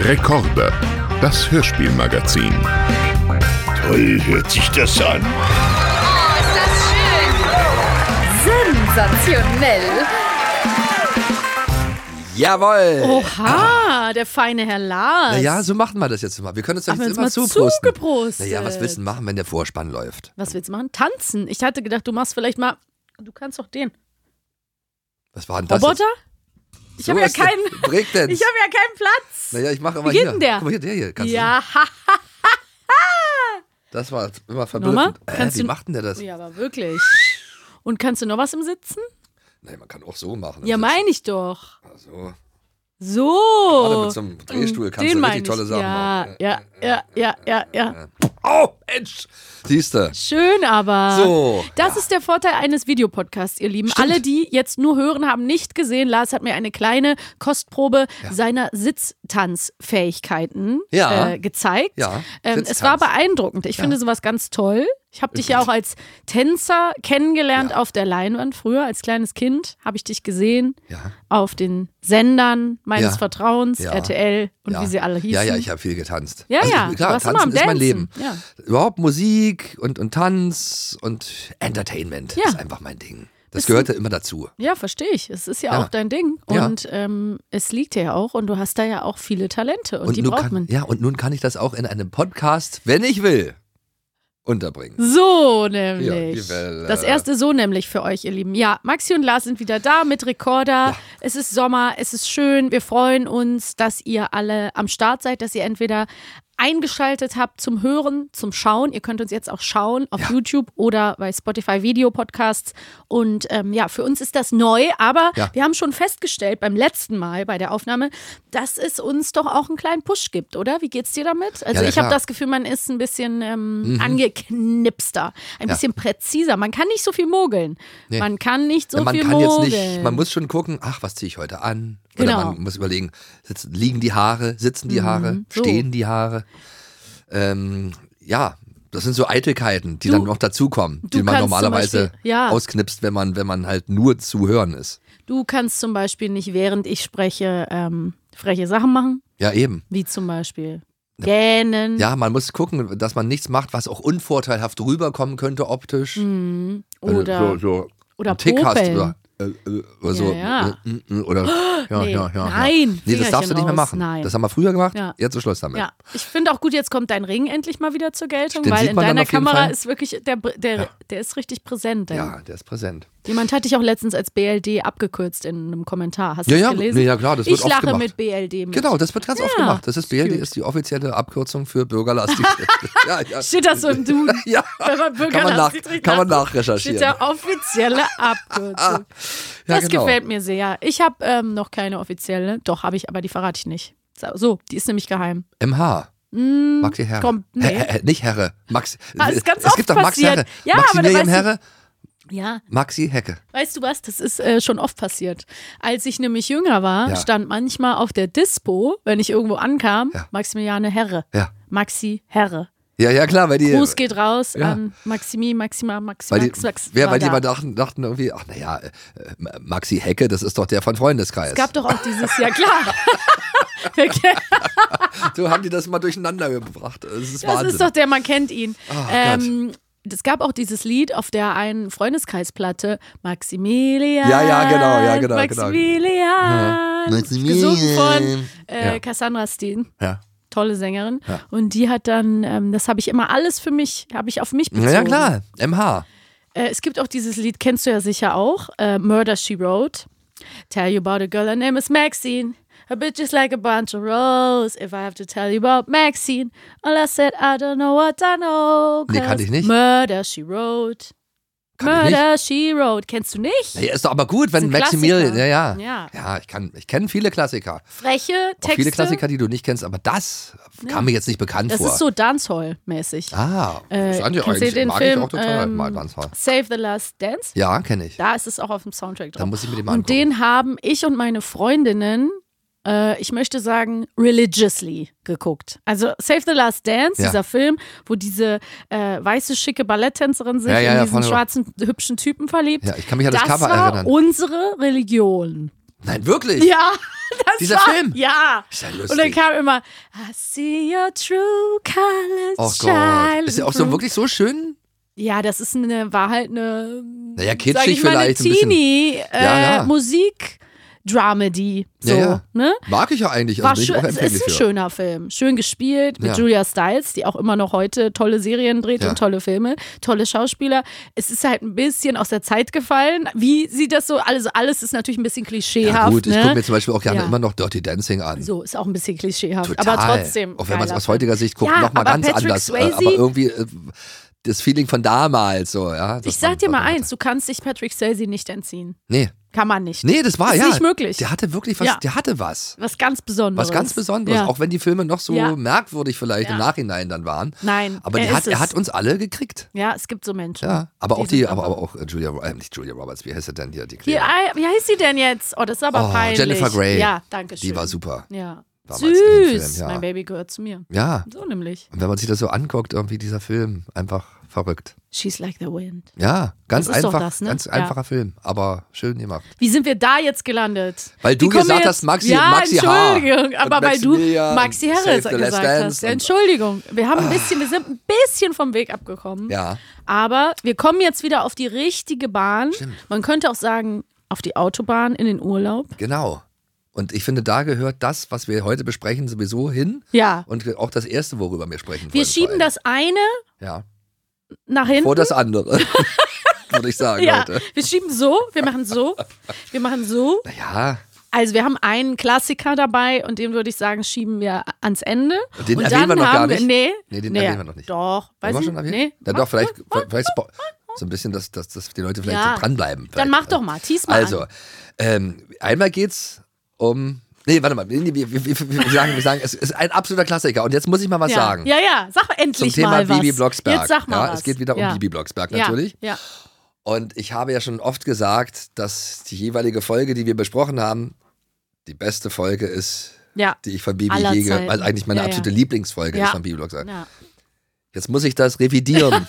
Rekorde, das Hörspielmagazin. Toll hört sich das an. Oh, ist das schön. Sensationell. Jawohl! Oha, der feine Herr Lars. Naja, so machen wir das jetzt immer. Wir können uns doch Haben wir nicht uns immer mal zuprosten. zugeprostet. Naja, was willst du machen, wenn der Vorspann läuft? Was willst du machen? Tanzen. Ich hatte gedacht, du machst vielleicht mal. Du kannst doch den. Was war denn das? Roboter? Ich So habe ja ist der keinen. Breakdance. Ich habe ja keinen Platz. Naja, ich mache immer Wie geht hier. denn der? Guck mal hier, der hier. Kannst Ja, Das war immer Nochmal? verblüffend. Kannst Wie du- macht denn der das? ja, aber wirklich. Und kannst du noch was im Sitzen? Nee, man kann auch so machen. Ja, meine ich doch. So. So. Gerade mit so einem Drehstuhl kannst Den du meine richtig tolle ich. Sachen Ja, machen. ja. Oh, Mensch! Siehste. Schön, aber. So. Das ist der Vorteil eines Videopodcasts, ihr Lieben. Stimmt. Alle, die jetzt nur hören, haben nicht gesehen. Lars hat mir eine kleine Kostprobe seiner Sitztanzfähigkeiten gezeigt. Ja, Es Sitztanz. war beeindruckend. Ich finde sowas ganz toll. Ich habe dich ja auch als Tänzer kennengelernt auf der Leinwand früher. Als kleines Kind habe ich dich gesehen Ja. auf den Sendern meines Ja. Vertrauens, Ja. RTL und Ja. wie sie alle hießen. Ja, ich habe viel getanzt. Ja, Also, ja, du klar, warst immer tanzen am ist mein Dancen. Leben. Ja. Überhaupt Musik und Tanz und Entertainment Ja. ist einfach mein Ding. Das gehörte immer dazu. Ja, verstehe ich. Es ist ja Ja. auch dein Ding. Ja. Und es liegt dir ja auch und du hast da ja auch viele Talente und die nun braucht man. und nun kann ich das auch in einem Podcast, wenn ich will, unterbringen. So Ja, nämlich. die Welle. Das erste so nämlich für euch, ihr Lieben. Ja, Maxi und Lars sind wieder da mit Rekorder. Ja. Es ist Sommer, es ist schön. Wir freuen uns, dass ihr alle am Start seid, dass ihr entweder eingeschaltet habt zum Hören, zum Schauen. Ihr könnt uns jetzt auch schauen auf YouTube oder bei Spotify Video Podcasts. Und für uns ist das neu, aber wir haben schon festgestellt beim letzten Mal bei der Aufnahme, dass es uns doch auch einen kleinen Push gibt, oder? Wie geht's dir damit? Also Ja, ich habe klar. das Gefühl, man ist ein bisschen angeknipster, ein bisschen präziser. Man kann nicht so viel mogeln. Nee. Man kann nicht so Ja, man viel kann jetzt mogeln. nicht, man muss schon gucken, ach, was ziehe ich heute an? Genau. Oder man muss überlegen, liegen die Haare, sitzen die Haare, so. stehen die Haare? Das sind so Eitelkeiten, die dann noch dazukommen, die man kannst zum normalerweise Beispiel- ja. ausknipst, wenn man halt nur zu hören ist. Du kannst zum Beispiel nicht, während ich spreche, freche Sachen machen, Ja, eben. wie zum Beispiel gähnen. Ja, man muss gucken, dass man nichts macht, was auch unvorteilhaft rüberkommen könnte optisch. Wenn du Oder, so oder einen Tick hast popeln. oder so. Ja. Oder, Nee, ja. nein, Nee, das darfst du nicht mehr Fingerchen machen. raus, nein. Das haben wir früher gemacht, Ja. jetzt ist Schluss damit. Ja, ich finde auch gut, jetzt kommt dein Ring endlich mal wieder zur Geltung, Den weil sieht in man dann deiner auf jeden Kamera Fall. ist wirklich, der ist richtig präsent. Ja, der ist präsent. Jemand hat dich auch letztens als BLD abgekürzt in einem Kommentar. Hast du Ja, das ja, gelesen? nee, ja, klar, das wird ich oft lache gemacht. mit BLD mit. Genau, das wird ganz oft Ja, gemacht. Das ist BLD, cute. ist die offizielle Abkürzung für bürgerlastig. ja. Steht das so im Duden? Ja, Wenn man kann man Steht nachrecherchieren. der offizielle Abkürzung. Ja, Das genau. gefällt mir sehr. Ich habe noch keine offizielle. Doch, habe ich, aber die verrate ich nicht. So, die ist nämlich geheim. MH. Maxi Herre. komm, nee. Nicht Herre. Max. ist ganz es oft gibt doch Max passiert. Herre. Ja, Maxi aber da Miriam weißt du- Herre. Ja, Maxi Hecke. weißt du was? Das ist schon oft passiert. Als ich nämlich jünger war, Ja. stand manchmal auf der Dispo, wenn ich irgendwo ankam, Ja. Maximiliane Herre. Ja. Maxi Herre. Ja, klar, weil die. Gruß geht raus ja. an Maxima, Max, weil Max, die, war weil die da. mal dachten irgendwie, ach naja, Maxi Hecke, das ist doch der von Freundeskreis. Es gab doch auch dieses Jahr, klar. So haben die das mal durcheinander gebracht. Das ist Das Wahnsinn. ist doch der, man kennt ihn. Gott. Es gab auch dieses Lied auf der einen Freundeskreisplatte, Maximilian. Ja, genau. Maximilian. Ja. Maximilian. Gesungen von Ja. Cassandra Steen. Ja. Tolle Sängerin. Ja. Und die hat dann, das habe ich immer alles für mich, habe ich auf mich bezogen. Ja, klar. MH. Es gibt auch dieses Lied, kennst du ja sicher auch, Murder, She Wrote. Tell you about a girl, her name is Maxine. Her bitch is like a bunch of roses. If I have to tell you about Maxine, all I said, I don't know what I know. Nee, kannte ich nicht. Murder, She Wrote. Kannte ich Murder, She Wrote. Kennst du nicht? Ja, ist doch aber gut, wenn Ist ein Maximilian. Klassiker. Ja. Ja. Ja, ich kenne viele Klassiker. Freche Auch Texte. viele Klassiker, die du nicht kennst, aber das kam mir jetzt nicht bekannt Das vor. ist so Dancehall-mäßig. das ist eigentlich kennst du den mag Film, ich auch total. Mal Dancehall. Save the Last Dance? Ja, kenne ich. Da ist es auch auf dem Soundtrack drauf. Da muss ich mir den mal Und angucken. den haben ich und meine Freundinnen, ich möchte sagen, religiously geguckt. Also Save the Last Dance, Ja. dieser Film, wo diese weiße, schicke Balletttänzerin sich Ja, in diesen von- schwarzen, hübschen Typen verliebt. Ja, ich kann mich an das Cover war erinnern. unsere Religion. Nein, wirklich? Ja, das Dieser war, Film? Ja. Ist ja lustig. Und dann kam immer, I see your true colors Oh shine. Gott. Ist ja auch so wirklich so schön? Ja, das ist war halt eine, Naja, sag kitschig ich mal, eine vielleicht ein bisschen. Ja. Musik-Dramedy. So, Ja. ne? Mag ich ja eigentlich. War Also bin ich schön, auch es empfänglich ist ein für. schöner Film. Schön gespielt mit Ja. Julia Stiles, die auch immer noch heute tolle Serien dreht Ja. und tolle Filme, tolle Schauspieler. Es ist halt ein bisschen aus der Zeit gefallen. Wie sieht das so? Alles ist natürlich ein bisschen klischeehaft. Ja gut, ich ne? gucke mir zum Beispiel auch gerne Ja. immer noch Dirty Dancing an. So, ist auch ein bisschen klischeehaft. Total. Aber trotzdem. Auch wenn man es geiler aus heutiger Sicht guckt, Ja, nochmal aber ganz Patrick anders. Swayze- Aber irgendwie das Feeling von damals so, ja. Ich sag dir mal eins, du kannst dich Patrick Swayze nicht entziehen. Nee. Kann man nicht. Nee, das war Ist ja. nicht möglich. Der hatte wirklich was, Ja. der hatte was. Was ganz Besonderes. Was ganz Besonderes. Ja. Auch wenn die Filme noch so Ja. merkwürdig vielleicht Ja. im Nachhinein dann waren. Nein, Aber er ist er es. hat uns alle gekriegt. Ja, es gibt so Menschen. Ja. Aber auch sind aber einfach- auch nicht Julia Roberts, wie heißt sie denn hier? Die Hier, Kleine? wie heißt sie denn jetzt? Oh, das ist aber Oh, peinlich. Jennifer Grey. Ja, danke schön. Die war super. Ja. Damals in dem Film, Süß. ja. Mein Baby gehört zu mir. Ja. So nämlich. Und wenn man sich das so anguckt, irgendwie dieser Film, einfach verrückt. She's like the wind. Ja, ganz Das ist doch einfach, das, ne? ganz Ja. einfacher Film, aber schön gemacht. Wie sind wir da jetzt gelandet? Weil du Wie kommen wir gesagt jetzt- hast, Maxi ja, Maxi H. Entschuldigung, aber Und weil du Maximilian, Maxi Save Harris the Last gesagt Dance hast. Ja, und- Entschuldigung, wir sind ein bisschen vom Weg abgekommen. Ja. Aber wir kommen jetzt wieder auf die richtige Bahn. Stimmt. Man könnte auch sagen, auf die Autobahn in den Urlaub. Genau. Und ich finde, da gehört das, was wir heute besprechen, sowieso hin. Ja. Und auch das Erste, worüber wir sprechen Wir wollen, schieben vor allem. das eine Ja. nach hinten. Vor das andere, würde ich sagen ja, heute. wir schieben so, wir machen so, wir machen so. Naja, Also wir haben einen Klassiker dabei und den würde ich sagen, schieben wir ans Ende. Und den und erwähnen wir dann noch gar haben nicht? Nee, Nee, den erwähnen wir noch nicht. Doch, weiß wollen ich wir schon erwähnen? Nee. Ja, doch, vielleicht so ein bisschen, dass die Leute vielleicht Ja. so dranbleiben. Dann Vielleicht. mach doch mal, tease mal Also, an. einmal geht's um. Nee, warte mal. Wir sagen, es ist ein absoluter Klassiker. Und jetzt muss ich mal was Ja. sagen. Ja, sag Zum endlich Thema mal was. Bibi Blocksberg. Jetzt sag mal ja, was. es geht wieder um ja. Bibi Blocksberg Ja, natürlich. Ja. Und ich habe ja schon oft gesagt, dass die jeweilige Folge, die wir besprochen haben, die beste Folge ist, Ja. die ich von Bibi Aller je, Zeiten. also eigentlich meine Ja, absolute ja. Lieblingsfolge Ja. ist von Bibi Blocksberg. Ja. Jetzt muss ich das revidieren.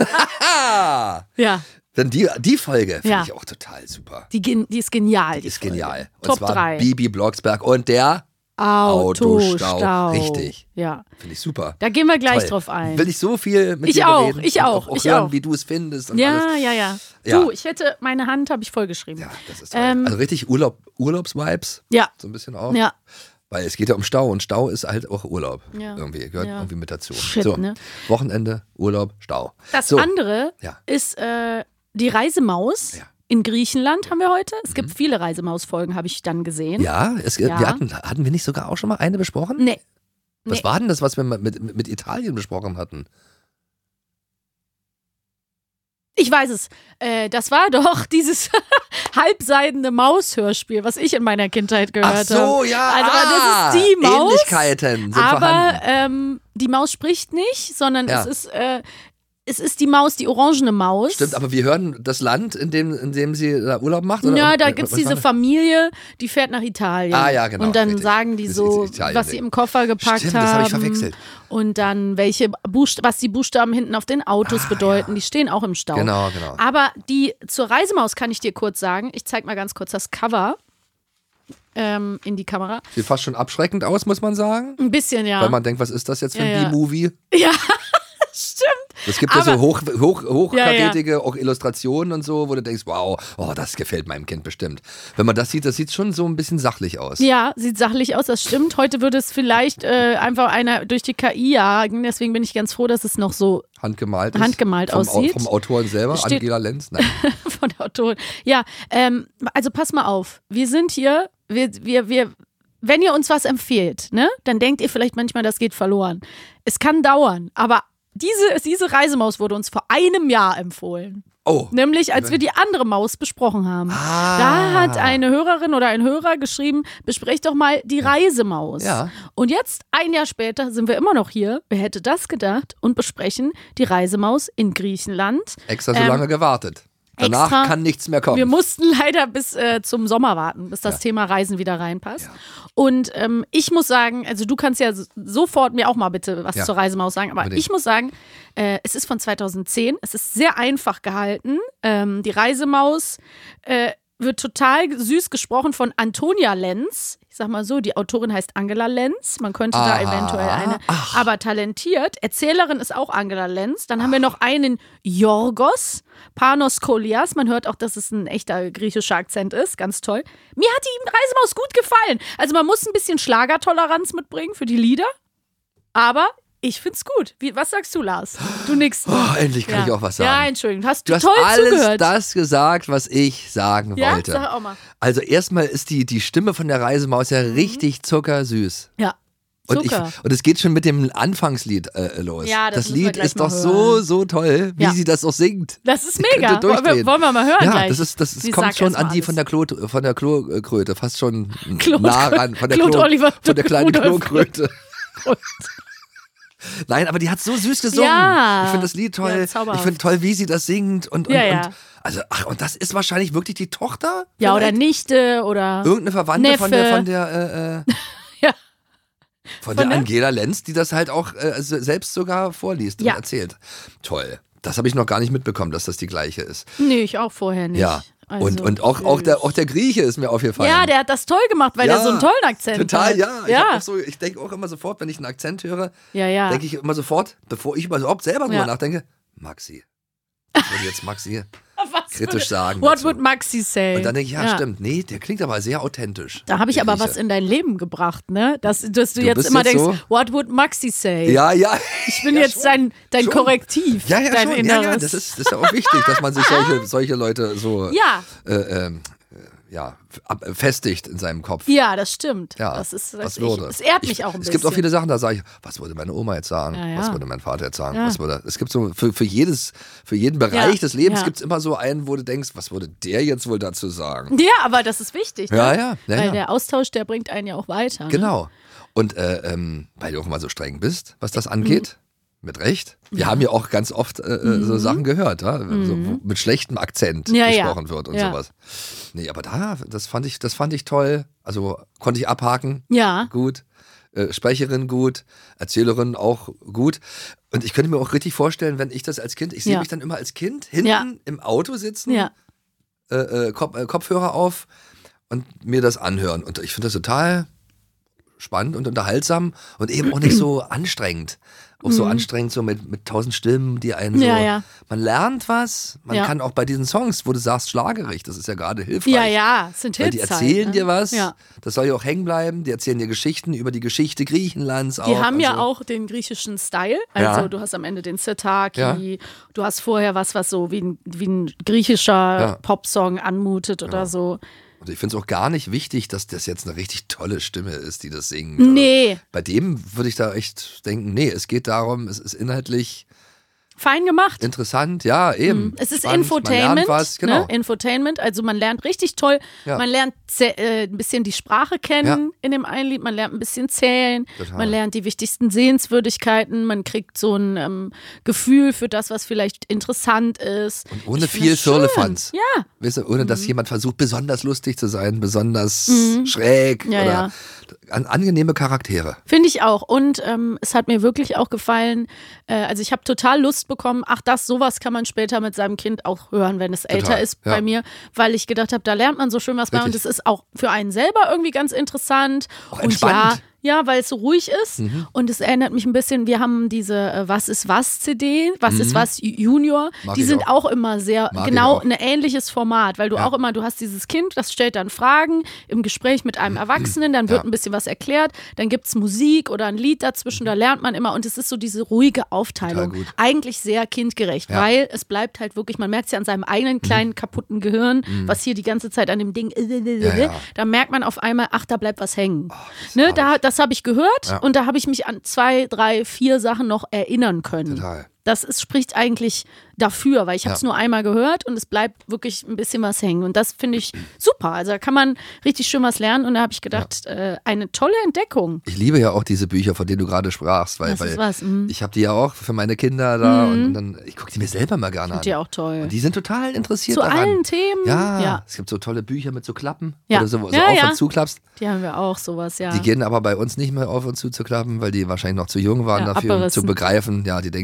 Ja. Denn die Folge finde Ja. ich auch total super. Die ist genial. Die ist genial. Und Top zwar 3. Bibi Blocksberg und der Autostau. Richtig. Ja. Finde ich super. Da gehen wir gleich Toll. drauf ein. Will ich so viel mit Ich dir auch, reden. ich und auch, auch ich hören, auch. wie du es findest und Ja, alles. ja. Ja. Du, meine Hand habe ich vollgeschrieben. Ja, das ist toll. Ähm, Also richtig Urlaubsvibes. Ja. So ein bisschen auch. Ja. Weil es geht ja um Stau und Stau ist halt auch Urlaub. Ja. Irgendwie, gehört Ja. irgendwie mit dazu. Shit, so, ne? Wochenende, Urlaub, Stau. Das so. andere Ja. ist die Reisemaus. Ja. In Griechenland haben wir heute. Es gibt viele Reisemaus-Folgen, habe ich dann gesehen. Ja, Ja. Wir hatten wir nicht sogar auch schon mal eine besprochen? Nee. Was Nee. war denn das, was wir mit Italien besprochen hatten? Ich weiß es. Das war doch dieses halbseidene Maus-Hörspiel, was ich in meiner Kindheit gehört Ach habe. so, ja. Also das ist die Maus. Ähnlichkeiten sind Aber vorhanden. die Maus spricht nicht, sondern Ja. es ist die Maus, die orangene Maus. Stimmt, aber wir hören das Land, in dem sie da Urlaub macht? Oder? Ja, da Was gibt es war diese das? Familie, die fährt nach Italien. Ah, ja, genau, Und dann richtig. sagen die Das so, ist Italien, was sie Ding. im Koffer gepackt Stimmt, haben. das habe ich verwechselt. Und dann was die Buchstaben hinten auf den Autos bedeuten. Die stehen auch im Stau. Genau. Aber zur Reisemaus kann ich dir kurz sagen. Ich zeige mal ganz kurz das Cover in die Kamera. Sieht fast schon abschreckend aus, muss man sagen. Ein bisschen, ja. Weil man denkt, was ist das jetzt für ein Ja, ja. B-Movie? Ja, stimmt. Es gibt ja Aber- so hochkarätige auch Illustrationen und so, wo du denkst, wow, das gefällt meinem Kind bestimmt. Wenn man das sieht schon so ein bisschen sachlich aus. Ja, sieht sachlich aus, das stimmt. Heute würde es vielleicht einfach einer durch die KI jagen. Deswegen bin ich ganz froh, dass es noch so Handgemalt aussieht. Vom Autoren selber, Steht- Angela Lenz. Nein. von der Autorin. Ja, also pass mal auf. Wir sind hier, wenn ihr uns was empfehlt, ne, dann denkt ihr vielleicht manchmal, das geht verloren. Es kann dauern, aber diese Reisemaus wurde uns vor einem Jahr empfohlen. Oh. Nämlich, als wir die andere Maus besprochen haben. Ah. Da hat eine Hörerin oder ein Hörer geschrieben, besprecht doch mal die Reisemaus. Ja. Und jetzt, ein Jahr später, sind wir immer noch hier. Wer hätte das gedacht? Und besprechen die Reisemaus in Griechenland. Extra so lange gewartet. Danach extra- kann nichts mehr kommen. Wir mussten leider bis zum Sommer warten, bis das Thema Reisen wieder reinpasst. Ja. Und ich muss sagen, also du kannst ja sofort mir auch mal bitte was Ja. zur Reisemaus sagen, aber Unbedingt. ich muss sagen, es ist von 2010, es ist sehr einfach gehalten. Die Reisemaus wird total süß gesprochen von Antonia Lenz. Ich sag mal so, die Autorin heißt Angela Lenz. Man könnte da eventuell eine, aber talentiert. Erzählerin ist auch Angela Lenz. Dann haben wir noch einen Yorgos Panos Kolias. Man hört auch, dass es ein echter griechischer Akzent ist. Ganz toll. Mir hat die Reisemaus gut gefallen. Also man muss ein bisschen Schlagertoleranz mitbringen für die Lieder. Aber ich find's gut. Was sagst du, Lars? Du nix. Endlich kann ich auch was sagen. Ja, Entschuldigung. Hast du hast toll alles zugehört. Das gesagt, was ich sagen wollte. Sag auch mal. Also erstmal ist die Stimme von der Reisemaus ja richtig zuckersüß. Ja. Zucker. Und es geht schon mit dem Anfangslied los. Ja, das müssen wir Lied gleich ist mal doch hören. so toll, wie sie das auch singt. Das ist Ich mega. könnte durchdrehen. Wollen wir mal hören ja, gleich? das Sie kommt sagt schon erst an mal die alles. von der Klokröte, fast schon Claude- nah ran. Von der, Claude Oliver von der kleinen Rudolph. Klokröte. Nein, aber die hat so süß gesungen. Ja. Ich finde das Lied toll. Ja, zauberhaft. Ich finde toll, wie sie das singt. Und Ja. und das ist wahrscheinlich wirklich die Tochter? Ja, oder vielleicht? Nichte oder Irgendeine Verwandte Neffe. von der Ja. Von Von der der? Angela Lenz, die das halt auch selbst sogar vorliest Ja. und erzählt. Toll. Das habe ich noch gar nicht mitbekommen, dass das die gleiche ist. Nee, ich auch vorher nicht. Ja. Also, Und auch der Grieche ist mir aufgefallen. Ja, der hat das toll gemacht, weil der so einen tollen Akzent total, hat. ja. Ja. Ich denke auch immer sofort, wenn ich einen Akzent höre, Ja. denke ich immer sofort, bevor ich überhaupt selber drüber Ja. nachdenke, Maxi. Was würde jetzt Maxi Was kritisch sagen? What dazu? would Maxi say? Und dann denke ich, ja, stimmt. Nee, der klingt aber sehr authentisch. Da habe ich der aber Grieche. was in dein Leben gebracht, ne? Dass du jetzt bist immer jetzt denkst, so? what would Maxi say? Ja. Ich bin jetzt dein schon. Korrektiv. Ja, dein schon. Inneres. Ja, das ist ja auch wichtig, dass man sich solche Leute so festigt in seinem Kopf. Ja, das stimmt. Ja, das ist, was würde? es ehrt mich auch ein Es bisschen. gibt auch viele Sachen, da sage ich, was würde meine Oma jetzt sagen? Ja. Was würde mein Vater jetzt sagen? Ja. Es gibt so für jeden Bereich des Lebens Ja. gibt es immer so einen, wo du denkst, was würde der jetzt wohl dazu sagen? Ja, aber das ist wichtig. Ne? Ja. Weil der Austausch, der bringt einen ja auch weiter. Ne? Genau. Und weil du auch mal so streng bist, was das angeht, mit Recht. Wir haben ja auch ganz oft so Sachen gehört, ja? So, wo mit schlechtem Akzent Ja, gesprochen wird und Ja. sowas. Nee, aber das fand ich toll. Also konnte ich abhaken. Ja. Gut. Sprecherin gut, Erzählerin auch gut. Und ich könnte mir auch richtig vorstellen, wenn ich das als Kind, ich sehe Ja. mich dann immer als Kind hinten Ja. im Auto sitzen, Ja. Kopfhörer auf und mir das anhören. Und ich finde das total spannend und unterhaltsam und eben auch nicht so anstrengend. Auch so anstrengend, so mit 1000 Stimmen, die einen so. Ja. Man lernt was, man Ja. kann auch bei diesen Songs, wo du sagst, schlagerig, das ist ja gerade hilfreich. Ja, es sind Weil Hits die erzählen halt, dir ne? was, Ja. das soll ja auch hängen bleiben, die erzählen dir Geschichten über die Geschichte Griechenlands auch. Die haben ja also- auch den griechischen Style. Also Ja. du hast am Ende den Sirtaki, Ja. du hast vorher was so wie ein griechischer Ja. Popsong anmutet oder so. Und ich finde es auch gar nicht wichtig, dass das jetzt eine richtig tolle Stimme ist, die das singt. Nee. Also bei dem würde ich da echt denken, nee, es geht darum, es ist inhaltlich Fein gemacht. interessant, ja, eben. Es ist Spannend, Infotainment. Man lernt was, genau. Ne? Infotainment, also man lernt richtig toll. Ja. Man lernt ein bisschen die Sprache kennen in dem einen Lied, man lernt ein bisschen zählen, Total. man lernt die wichtigsten Sehenswürdigkeiten, man kriegt so ein Gefühl für das, was vielleicht interessant ist. Und ohne Ich find viel das schön. Firlefanz. Ja. Weißt du, ohne dass jemand versucht, besonders lustig zu sein, besonders schräg Ja, oder ja. angenehme Charaktere. Finde ich auch. Und es hat mir wirklich auch gefallen, also ich habe total Lust bekommen, sowas kann man später mit seinem Kind auch hören, wenn es älter ist ja. bei mir, weil ich gedacht habe, da lernt man so schön was bei und Richtig. es ist auch für einen selber irgendwie ganz interessant. Auch Und entspannt. ja, weil es so ruhig ist und es erinnert mich ein bisschen, wir haben diese Was ist was CD, Was ist was Junior, Mag die ich sind auch. auch immer sehr, Mag ich genau auch. ein ähnliches Format, weil du Ja. auch immer, du hast dieses Kind, das stellt dann Fragen im Gespräch mit einem Erwachsenen, dann wird Ja. ein bisschen was erklärt, dann gibt es Musik oder ein Lied dazwischen, da lernt man immer und es ist so diese ruhige Aufteilung. Total gut. Eigentlich sehr kindgerecht, Ja. weil es bleibt halt wirklich, man merkt es ja an seinem eigenen kleinen kaputten Gehirn, was hier die ganze Zeit an dem Ding, ja. da merkt man auf einmal, ach, da bleibt was hängen. Ne, das habe ich gehört Ja. und da habe ich mich an 2, 3, 4 Sachen noch erinnern können. Total. Spricht eigentlich dafür, weil ich habe es Ja. nur einmal gehört und es bleibt wirklich ein bisschen was hängen. Und das finde ich super. Also da kann man richtig schön was lernen und da habe ich gedacht, eine tolle Entdeckung. Ich liebe ja auch diese Bücher, von denen du gerade sprachst, weil, Das ist was. ich habe die ja auch für meine Kinder da und dann, ich gucke die mir selber mal gerne an. Finde ich auch toll. Und die sind total interessiert Zu daran. allen Themen. Ja, Ja. es gibt so tolle Bücher mit so Klappen Ja. oder so Ja, auf ja. und zuklappst. Die haben wir auch, sowas, ja. Die gehen aber bei uns nicht mehr auf und zu klappen, weil die wahrscheinlich noch zu jung waren Ja, dafür, um zu abgerissen. begreifen. Ja, die denken, die reißen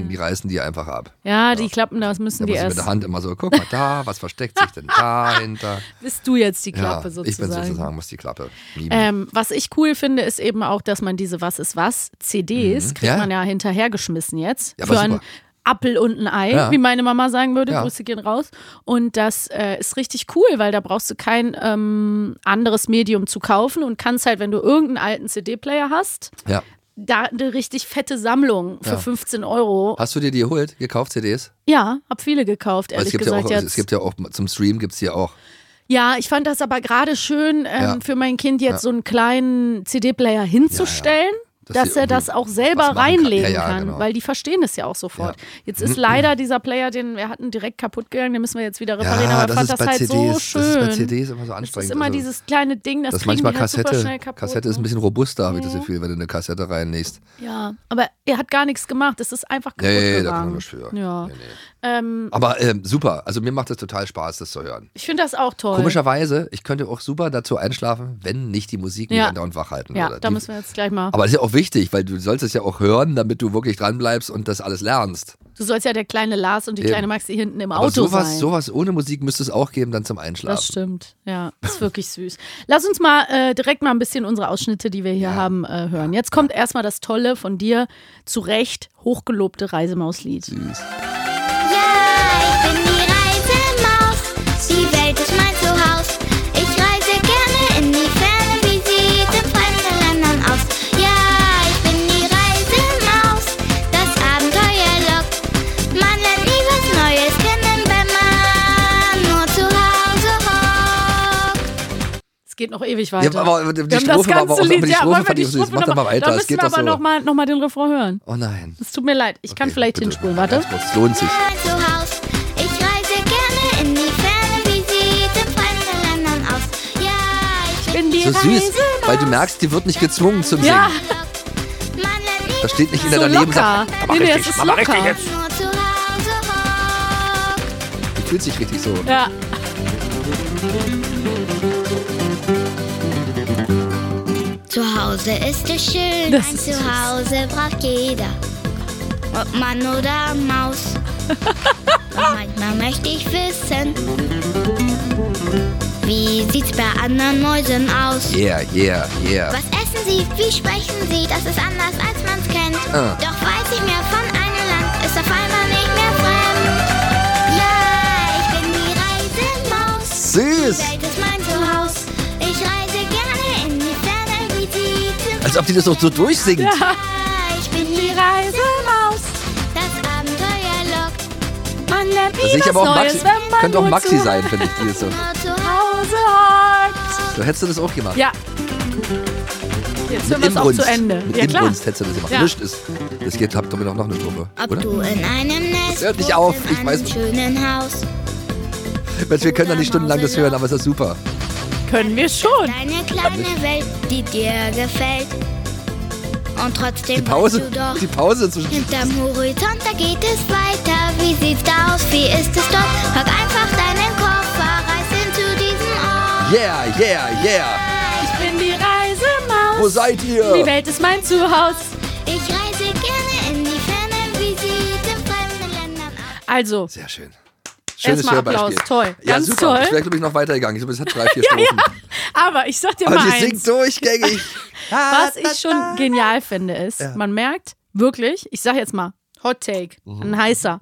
die einfach ab. Ja, die Klappen, das müssen Da die muss ich mit erst. der Hand immer so, guck mal da, was versteckt sich denn dahinter? Bist du jetzt die Klappe Ja, sozusagen? ich bin sozusagen, muss die Klappe lieben. Was ich cool finde, ist eben auch, dass man diese Was ist was CDs kriegt Ja. man ja hinterhergeschmissen jetzt Ja, aber für ein super. Appel und ein Ei, Ja. wie meine Mama sagen würde. Ja. Grüße gehen raus. Und das ist richtig cool, weil da brauchst du kein anderes Medium zu kaufen und kannst halt, wenn du irgendeinen alten CD-Player hast, Ja. da eine richtig fette Sammlung für Ja. 15 €. Hast du dir die gekauft, CDs? Ja, hab viele gekauft, Weil ehrlich es gibt ja gesagt auch, jetzt. es gibt ja auch zum Stream gibt es hier auch. Ja, ich fand das aber gerade schön, Ja. für mein Kind jetzt so einen kleinen CD-Player hinzustellen. Dass Dass sie er das irgendwie auch selber was machen kann. reinlegen Ja, ja, kann, genau. weil die verstehen es ja auch sofort. Ja. Jetzt ist leider dieser Player, den wir hatten, direkt kaputt gegangen, den müssen wir jetzt wieder reparieren, Ja, aber ich fand das bei halt CDs, so das schön. ist bei CDs immer so Das anstrengend. ist immer Also, dieses kleine Ding, das das ist kriegen manchmal die halt super Kassette. schnell kaputt. Kassette ist ein ne? bisschen robuster, habe ich das Gefühl, wenn du eine Kassette reinlegst. Ja, aber er hat gar nichts gemacht, es ist einfach kaputt Nee, da kann man gegangen. nicht für. Ja. Nee. Aber super, also mir macht es total Spaß, das zu hören. Ich finde das auch toll. Komischerweise, ich könnte auch super dazu einschlafen, wenn nicht die Musik mich Ja. andauernd wach halten Ja, würde. da müssen wir jetzt gleich mal. Aber das ist ja auch wichtig, weil du sollst es ja auch hören, damit du wirklich dranbleibst und das alles lernst. Du sollst ja der kleine Lars und die Eben. kleine Maxi hinten im Aber Auto sein. sowas ohne Musik müsste es auch geben, dann zum Einschlafen. Das stimmt, ja, ist wirklich süß. Lass uns mal direkt mal ein bisschen unsere Ausschnitte, die wir hier haben, hören. Jetzt kommt erstmal das Tolle von dir, zu Recht hochgelobte Reisemauslied. Süß. Ja, ich bin die Reisemaus, die Welt ist mein Zuhause. Ich reise gerne in die Ferne, wie sieht in fremden Ländern aus? Ja, ich bin die Reisemaus, das Abenteuer lockt. Man lernt nie was Neues kennen, wenn man nur zu Hause hockt. Es geht noch ewig weiter. Ja, aber die Wir haben Strophe das war aber ganze auch, Lied, aber die ja, Strophe wollen wir fand die ich so süß. Strophe Mach doch mal noch weiter, Da es müssen geht wir doch aber so. noch mal den Refrain hören. Oh nein. Es tut mir leid, ich kann vielleicht bitte. hinspulen, warte. Ganz kurz, es lohnt sich. Mein Zuhause. Ich reise gerne in die Ferne, wie sieht in fremden Ländern aus? Ja, ich bin Die So süß, Reisemaus. weil du merkst, die wird nicht gezwungen zum Singen. Ja, Man lernt nie Da steht nicht so einer daneben und locker. sagt, mach Nee, richtig, es ist mach mal locker. richtig jetzt. nur zu Hause hockt. Die fühlt sich richtig so. Ja. Zu Hause ist es schön, Das ein ist süß. Zuhause braucht jeder. Ob Mann oder Maus. Und manchmal möchte ich wissen, wie sieht's bei anderen Mäusen aus? Yeah, yeah, yeah. Was essen sie, wie sprechen sie, das ist anders als man's kennt. Ah. Doch weiß ich mehr von einem Land, ist auf einmal nicht mehr fremd. Ja, ich bin die Reisemaus. Süß. Die Welt ist mein Zuhause. Ich reise gerne in die Ferne, wie sieht's Als ob die das auch so durchsingt. Ja, ich bin die Reisemaus. Das Abenteuer lockt. Man lernt Das nie sehe ich was aber auch Neues, Maxi. wenn man Könnte auch nur Maxi zu sein, finde ich. Die ist so. Nur zu Hause hockt. So hättest du das auch gemacht. Ja. Jetzt hören wir es auch Inbrunst. zu Ende. Mit Ja, klar. Inbrunst hättest du das gemacht. Ja. Nichts ist. Das geht, habt ihr doch noch eine Strophe, Ob oder? du in einem Nest hört nicht wohnst, auf, in ich weiß einem nicht. schönen Haus. Mensch, wir können doch nicht stundenlang das hören, aber es ist super. Können wir schon. Deine kleine Welt, die dir gefällt. Und trotzdem Die Pause, weißt du doch, die Pause zwischen. hinterm Horizont, da geht es weiter. Wie sieht's da aus? Wie ist es dort? Pack einfach deinen Koffer, reis hin zu diesem Ort. Yeah, yeah, yeah. Ich bin die Reisemaus. Wo seid Die ihr? Welt ist mein Zuhause. Ich reise gerne in die Ferne, wie sieht's in fremden Ländern aus. Also, Sehr schön. Schönes Erstmal Applaus, Hörbeispiel. toll. Ja, Ganz super. toll. Ich wäre, glaube ich, noch weitergegangen. Ich glaube, es hat 3, 4 Strophen. aber ich sag dir Aber mal die eins. singt durchgängig. Was ich schon genial finde, ist, Ja. man merkt wirklich, ich sag jetzt mal, Hot Take, Mhm. ein heißer,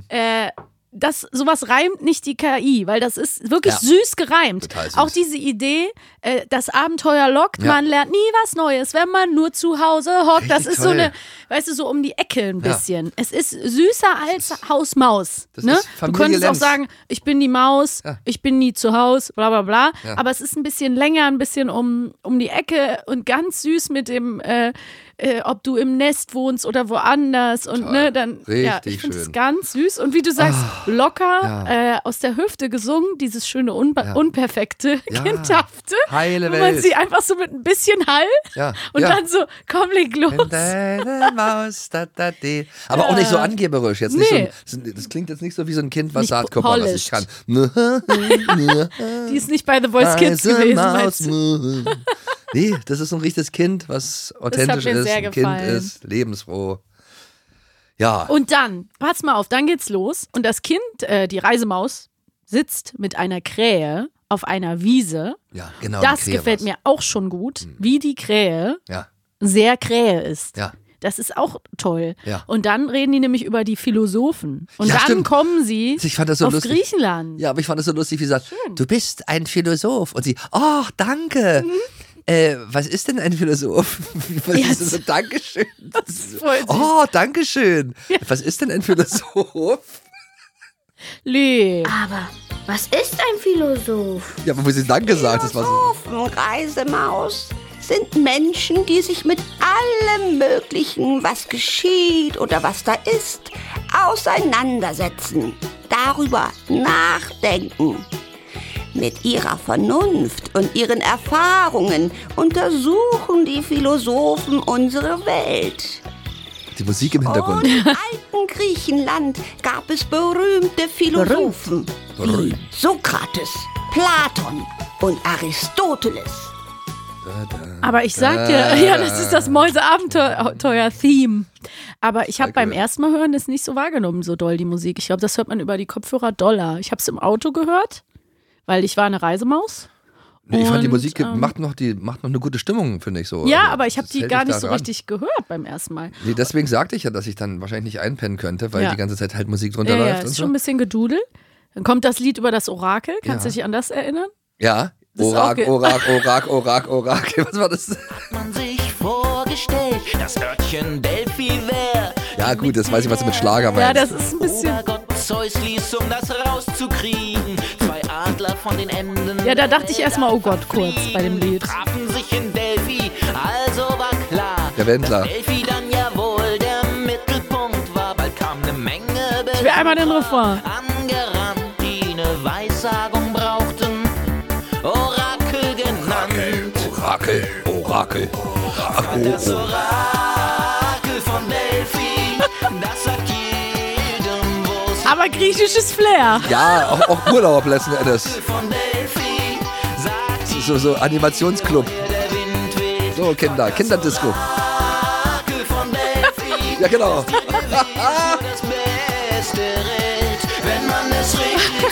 dass sowas reimt nicht die KI, weil das ist wirklich Ja. süß gereimt. Total süß. Auch diese Idee, das Abenteuer lockt, Ja. man lernt nie was Neues, wenn man nur zu Hause hockt. Das Richtig ist so toll. eine, weißt du, so um die Ecke ein Ja. bisschen. Es ist süßer als Haus-Maus. Das Ne? ist Du Familie könntest auch Lenz. sagen, ich bin die Maus, Ja. ich bin nie zu Hause, bla bla bla. Ja. Aber es ist ein bisschen länger, ein bisschen um die Ecke und ganz süß mit dem, ob du im Nest wohnst oder woanders. Und Toll. ne, dann, ja, Richtig ich finde es schön. ganz süß. Und wie du sagst, locker ja. aus der Hüfte gesungen, dieses schöne, unperfekte, Ja. kindhafte. Heile Wo man Welt. sie einfach so mit ein bisschen Hall Ja. und ja. dann so, komm, leg los. Deine Maus, da, da, de. Aber auch nicht so angeberisch. Jetzt nicht Nee. so, das klingt jetzt nicht so wie so ein Kind, was Nicht sagt, guck mal, was ich kann. polished. Die ist nicht bei The Voice Kids Weiße gewesen, Maus, meinst du? Nee, das ist so ein richtiges Kind, was authentisch mir ist, sehr ein Kind gefallen. ist, lebensfroh. Ja. Und dann, pass mal auf, dann geht's los. Und das Kind, die Reisemaus, sitzt mit einer Krähe auf einer Wiese. Ja, genau. Das die Krähe gefällt war's. mir auch schon gut, wie die Krähe Ja, sehr Krähe ist. ja. Das ist auch toll. Ja. Und dann reden die nämlich über die Philosophen. Und Ja, dann stimmt. kommen sie Ich fand das so auf lustig. Griechenland. Ja, aber ich fand das so lustig, wie sie sagt, du bist ein Philosoph. Und sie, oh, danke. Was ist denn ein Philosoph? Was Ja, ist das? So, Dankeschön. freut sich. Oh, Dankeschön. Was ist denn ein Philosoph? Lieb. Aber was ist ein Philosoph? Ja, aber wo sie Danke sagt, das war so. Philosophen, Reisemaus, sind Menschen, die sich mit allem Möglichen, was geschieht oder was da ist, auseinandersetzen, darüber nachdenken. Mit ihrer Vernunft und ihren Erfahrungen untersuchen die Philosophen unsere Welt. Die Musik im Hintergrund. Und im alten Griechenland gab es berühmte Philosophen wie Sokrates, Platon und Aristoteles. Aber ich sag dir, ja, das ist das Mäuseabenteuer-Theme. Aber ich habe beim ersten Mal hören das nicht so wahrgenommen, so doll die Musik. Ich glaube, das hört man über die Kopfhörer doller. Ich habe es im Auto gehört, weil ich war eine Reisemaus. Nee, ich fand die Und, Musik macht noch eine gute Stimmung, finde ich so. Ja, Also, aber ich habe das die hält gar dich nicht da so dran. richtig gehört beim ersten Mal. Nee, deswegen sagte ich ja, dass ich dann wahrscheinlich nicht einpennen könnte, weil Ja. die ganze Zeit halt Musik drunter Ja, läuft und ist so. schon ein bisschen Gedudel. Dann kommt das Lied über das Orakel. Kannst du dich an das erinnern? Ja. Das ist Orak, auch ge- Orak. Was war das? Man sich vorgestellt, das Örtchen Delphi wär. Ja gut, das weiß ich, was du mit Schlager Ja, meinst. das ist ein bisschen. Obergott Zeus ließ, um das rauszukriegen, 2 Adler von den Enden. Ja, da dachte ich erstmal, oh Gott, kurz bei dem Lied. Trafen sich in Delphi, also war klar. Der Wendler. Delphi dann ja wohl der Mittelpunkt war, bald kam eine Menge Ich will einmal den Refrain. angerannt, die eine Weissagung brauchten. Orakel genannt. Orakel. Das Orakel von Delphi, das sagt jedem, wo's Aber griechisches Flair. Ja, auch Urlaub letzten Endes. von Delphi sagt So Animationsclub. der Wind weht. So, Kinderdisco. Orakel von Delphi, Ja, genau. nur das Beste rät, wenn man es richtig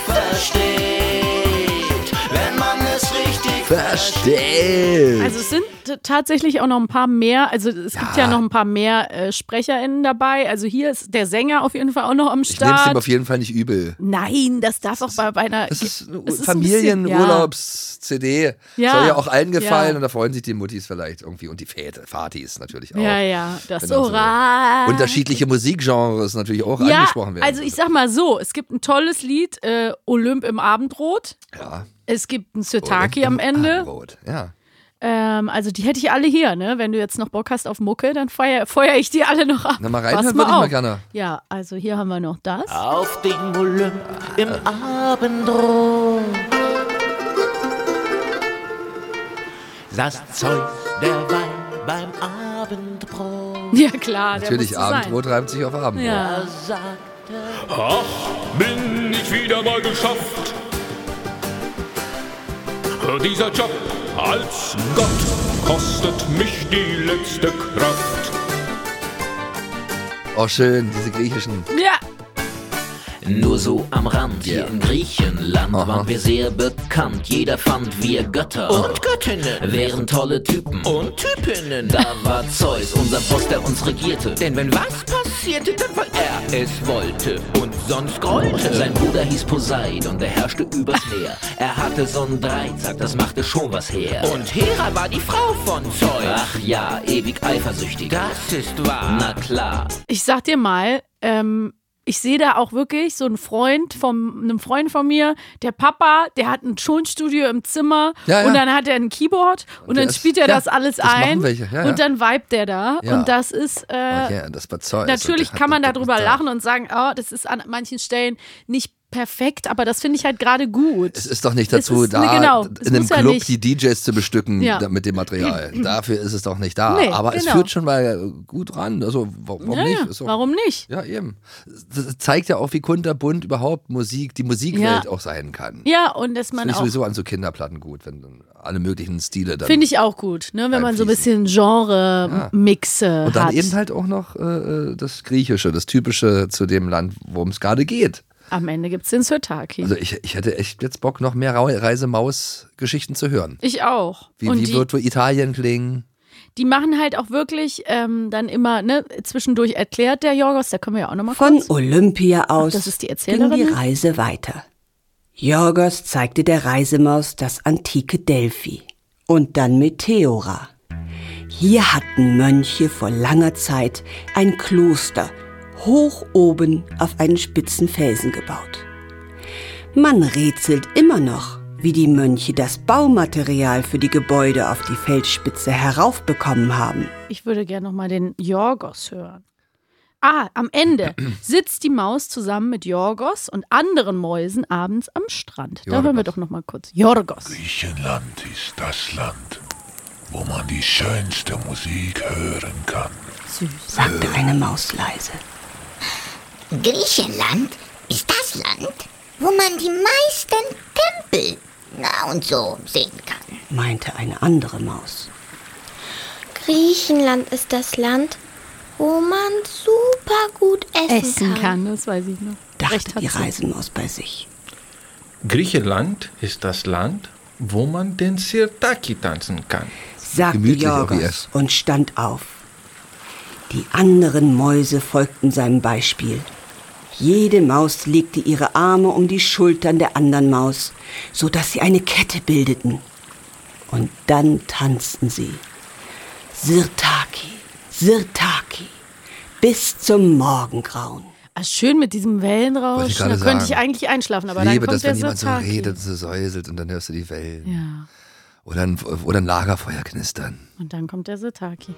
versteht. Wenn man es richtig Versteht. Also es sind tatsächlich auch noch ein paar mehr, also es gibt ja noch ein paar mehr SprecherInnen dabei. Also hier ist der Sänger auf jeden Fall auch noch am Ich nehme es ihm Start. auf jeden Fall nicht übel. Nein, das darf auch bei einer... Das ist eine es ist ein Familienurlaubs-CD. Ja. Soll ja auch allen gefallen Ja. und da freuen sich die Muttis vielleicht irgendwie und die Vatis natürlich auch. Ja, das Wenn dann so Orakel. Unterschiedliche Musikgenres natürlich auch Ja, angesprochen werden. also ich sag mal so, es gibt ein tolles Lied, Olymp im Abendrot. ja. Es gibt ein Sirtaki am Ende. Abendbrot. Ja. Also die hätte ich alle hier, ne? Wenn du jetzt noch Bock hast auf Mucke, dann feuer ich die alle noch ab. Na, mal Pass reinhören würde ich mal auf. gerne. Ja, also hier haben wir noch das. auf dem Olymp im Abendrot saß Zeus derweil beim Abendbrot. Ja klar, der Natürlich, musste sein. Abendbrot reimt sich auf Abendbrot. Ja. Er sagte, Ach, bin ich wieder mal geschafft. Dieser Job als Gott kostet mich die letzte Kraft. Oh, schön, diese griechischen. Ja, nur so am Rand hier in Griechenland waren wir sehr bekannt. Jeder fand wir Götter und Göttinnen wären tolle Typen und Typinnen. Da war Zeus, unser Boss, der uns regierte. Denn wenn was passierte, dann weil er es wollte und sonst grollte. Sein Bruder hieß Poseidon, der herrschte übers Meer. Er hatte so einen Dreizack, das machte schon was her. Und Hera war die Frau von Zeus. Ach ja, ewig eifersüchtig. Das ist wahr. Na klar. ich sag dir mal, ich sehe da auch wirklich so einen Freund einem Freund von mir, der Papa, der hat ein Tonstudio im Zimmer Ja, ja. und dann hat er ein Keyboard und der dann ist- spielt er ja, das alles das machen ein welche, ja, ja. und dann vibet der da Ja. und das ist Ja, das war Zeus. natürlich Und der kann man hat- darüber da- lachen und sagen, oh, das ist an manchen Stellen nicht perfekt, aber das finde ich halt gerade gut. Es ist doch nicht dazu Es in einem muss ja Club nicht. die DJs zu bestücken Ja. mit dem Material. Dafür ist es doch nicht da. Nee, aber es genau. führt schon mal gut ran. Also warum Ja, nicht? ja. Ist doch, Warum nicht? Ja, eben. Das zeigt ja auch, wie kunterbunt überhaupt die Musikwelt auch sein kann. Ja, und dass Das man finde ich auch, sowieso an so Kinderplatten gut, wenn dann alle möglichen Stile dann. finde ich auch gut, ne, wenn man so ein einfließen. bisschen Genre-Mixe Und dann hat. eben halt auch noch das Griechische, das Typische zu dem Land, worum es gerade geht. Am Ende gibt es den Sirtaki. Also ich hätte echt jetzt Bock, noch mehr Reisemaus-Geschichten zu hören. Ich auch. Wie und wird wohl Italien klingen? die machen halt auch wirklich dann immer, ne, zwischendurch erklärt der Jorgos, da können wir ja auch nochmal Von kurz. Olympia aus das ist die ging Erzählerin. die Reise weiter. Jorgos zeigte der Reisemaus das antike Delphi und dann Meteora. Hier hatten Mönche vor langer Zeit ein Kloster hoch oben auf einen spitzen Felsen gebaut. Man rätselt immer noch, wie die Mönche das Baumaterial für die Gebäude auf die Felsspitze heraufbekommen haben. Ich würde gerne nochmal den Jorgos hören. Am Ende sitzt die Maus zusammen mit Jorgos und anderen Mäusen abends am Strand. Da hören wir doch nochmal kurz. Jorgos. Griechenland ist das Land, wo man die schönste Musik hören kann. Süß. Sagte eine Maus leise. Griechenland ist das Land, wo man die meisten Tempel und so sehen kann. Meinte eine andere Maus. Griechenland ist das Land, wo man super gut Essen kann, das weiß ich noch. Recht Dachte hat die sie. Reisemaus bei sich. Griechenland ist das Land, wo man den Sirtaki tanzen kann. Sagte Gemütlich auch Jorgos erst. und stand auf. Die anderen Mäuse folgten seinem Beispiel. Jede Maus legte ihre Arme um die Schultern der anderen Maus, so dass sie eine Kette bildeten. Und dann tanzten sie. Sirtaki, Sirtaki, bis zum Morgengrauen. Schön mit diesem Wollte Wellenrauschen. ich Da gerade könnte ich sagen. eigentlich einschlafen, aber Ich liebe dann das, kommt der wenn jemand so Sirtaki. redet und so säuselt und dann hörst du die Wellen. Ja, Oder ein Lagerfeuer knistern. und dann kommt der Sirtaki.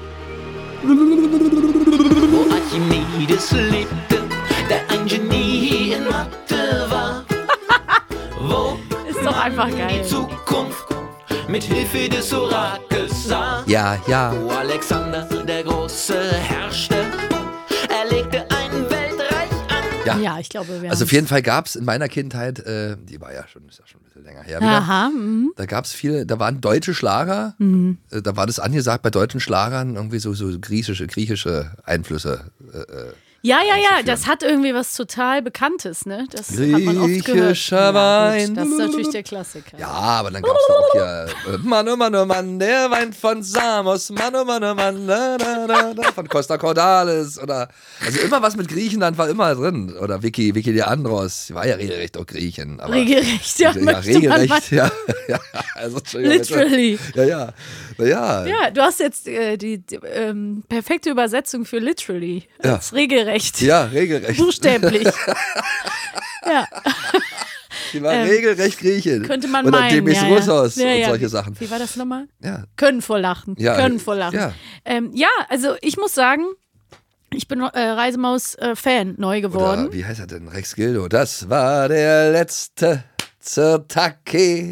Wo Archimedes lebte, der ein Genie in Mathe war. Wo Ist doch einfach geil. die Zukunft mit Hilfe des Orakels sah. Ja, ja. Wo Alexander der Große herrschte, er legte ein Weltreich an. Ja. Ja, ich glaube, wir Also auf haben's. jeden Fall gab es in meiner Kindheit, die ist ja schon ein bisschen länger her wieder. Aha, Da gab es da waren deutsche Schlager, da war das angesagt bei deutschen Schlagern, irgendwie so griechische Einflüsse. Ja, einzuführen. das hat irgendwie was total Bekanntes, ne? Das hat man oft gehört. Griechischer Ja, Wein. gut, das ist natürlich der Klassiker. Ja, aber dann gab es auch hier Mann, oh Mann, oh Mann, der Wein von Samos, Mann, oh Mann, von Costa Cordalis oder also immer was mit Griechenland war immer drin. Oder Vicky Leandros, war ja regelrecht auch Griechin. Aber Regelrecht, ja, ja, möchte man regelrecht, ja. Also, Entschuldigung, bitte. Literally. Ja. Naja. Ja, du hast jetzt die perfekte Übersetzung für literally. Ja. Das ist regelrecht. Ja, regelrecht. Buchstäblich. Ja, Die war regelrecht Griechin. könnte man oder meinen. Demis ja, Roussos ja. und Ja, solche wie, Sachen. Wie war das nochmal? Ja. Können vor Lachen. Ja, Können vor Lachen. ja. Ja, also ich muss sagen, ich bin Reisemaus-Fan neu geworden. Oder wie heißt er denn? Rex Gildo. Das war der letzte Sirtaki.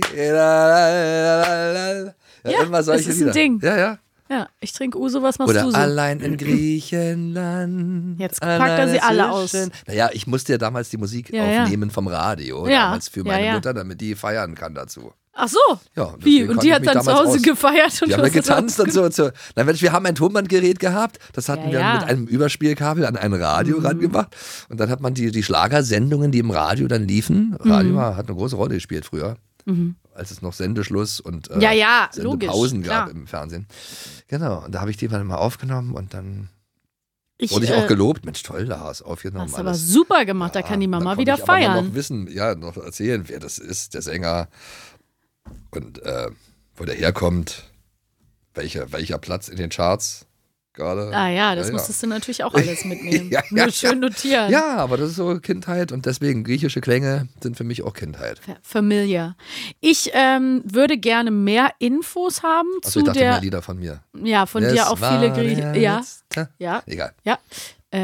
Ja, immer solche das ist ein Lieder. Ding. Ja. Ja, ich trinke Uso, was machst Oder du so? allein in Griechenland. Jetzt packt er sie alle aus. Naja, ich musste ja damals die Musik Ja. aufnehmen vom Radio. Ja. Damals für meine Ja. Mutter, damit die feiern kann dazu. Ach so. Ja, Wie? deswegen Und konnte die ich hat mich dann zu damals Hause aus. gefeiert und Wir haben du dann hast getanzt und so. Na, Mensch, wir haben ein Tonbandgerät gehabt, das hatten wir Ja. mit einem Überspielkabel an ein Radio rangemacht. Und dann hat man die Schlagersendungen, die im Radio dann liefen. Radio hat eine große Rolle gespielt früher. Als es noch Sendeschluss und Ja, Sendepausen logisch, gab klar. im Fernsehen. Genau, und da habe ich die dann mal aufgenommen und dann Ich, wurde ich auch gelobt. Mensch, toll, da hast du aufgenommen. hast aber alles. super gemacht, da Ja, kann die dann Mama konnte wieder ich aber feiern. noch wissen, noch erzählen, wer das ist, der Sänger und wo der herkommt, welcher Platz in den Charts gerade. Ah ja, das musstest du natürlich auch alles mitnehmen. Nur schön notieren. Ja, aber das ist so Kindheit und deswegen griechische Klänge sind für mich auch Kindheit. Familiar. Ich würde gerne mehr Infos haben Also zu ich dachte der. mal Lieder von mir. Ja, von Es dir auch war viele Griechen. der Ja, letzte- ja. Egal. Ja.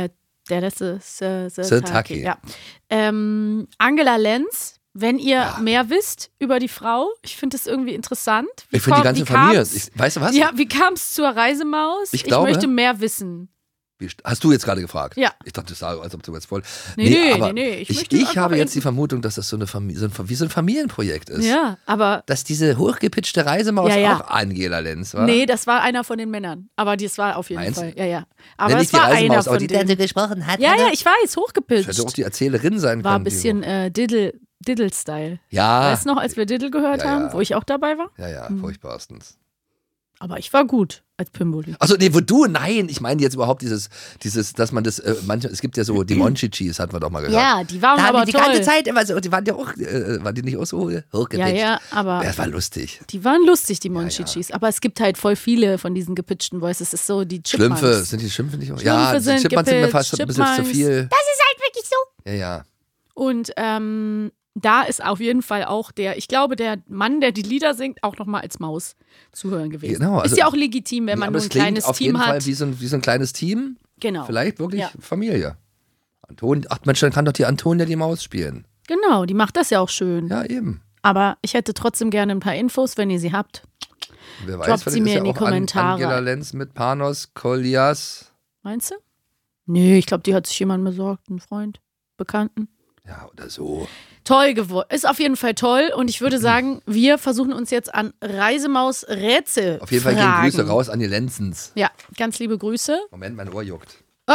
Der letzte Sirtaki. Ja. Angela Lenz, wenn ihr mehr wisst über die Frau, ich finde das irgendwie interessant. Ich finde die ganze Familie. Weißt du was? Ja, wie kam es zur Reisemaus? Ich glaube, möchte mehr wissen. Hast du jetzt gerade gefragt? Ja. Ich dachte, das sah, als ob du jetzt voll. Nee. Ich habe jetzt die Vermutung, dass das so ein Familienprojekt ist. Ja, aber. Dass diese hochgepitchte Reisemaus auch Angela Lenz war. Nee, das war einer von den Männern. Aber das war auf jeden Fall. Ja. Aber es war einer von denen. Die gesprochen hat. Ja, ich weiß, hochgepitcht. Hätte auch die Erzählerin sein können. War ein bisschen Diddle-Style. Ja. Weißt du noch, als wir Diddle gehört haben, wo ich auch dabei war? Ja, furchtbarstens. Aber ich war gut als Pimboli. Achso, nee, nein, ich meine jetzt überhaupt dieses, dass man das, manchmal, es gibt ja so, die Monchichis, hatten wir doch mal gehört. Ja, die waren da aber haben die toll. ganze Zeit immer so, die waren ja auch, waren die nicht auch so hochgepitcht? Ja, aber. Das war lustig. Die waren lustig, die Monchichis. Aber es gibt halt voll viele von diesen gepitchten Voices. Es ist so die Chipmunks. Schlümpfe, sind die Schimpfe nicht auch? Ja, die Chipmunks sind mir fast ein bisschen zu viel. Das ist halt wirklich so. Ja. Und da ist auf jeden Fall auch der Mann, der die Lieder singt, auch nochmal als Maus zu hören gewesen. Genau, also, ist ja auch legitim, wenn man nur ein kleines auf Team jeden hat. Fall wie so ein kleines Team. Genau. Vielleicht wirklich Familie. Mensch, dann kann doch die Antonia die Maus spielen. Genau, die macht das ja auch schön. Ja, eben. Aber ich hätte trotzdem gerne ein paar Infos, wenn ihr sie habt. Wer weiß, droppt sie mir in die auch Kommentare. Angela Lenz mit Panos Kolias. Meinst du? Nee, ich glaube, die hat sich jemand besorgt, einen Freund, Bekannten. Ja, oder so. Toll geworden. Ist auf jeden Fall toll. Und ich würde sagen, wir versuchen uns jetzt an Reisemaus-Rätsel. Auf jeden Fall gehen Grüße raus an die Lenzens. Ja, ganz liebe Grüße. Moment, mein Ohr juckt.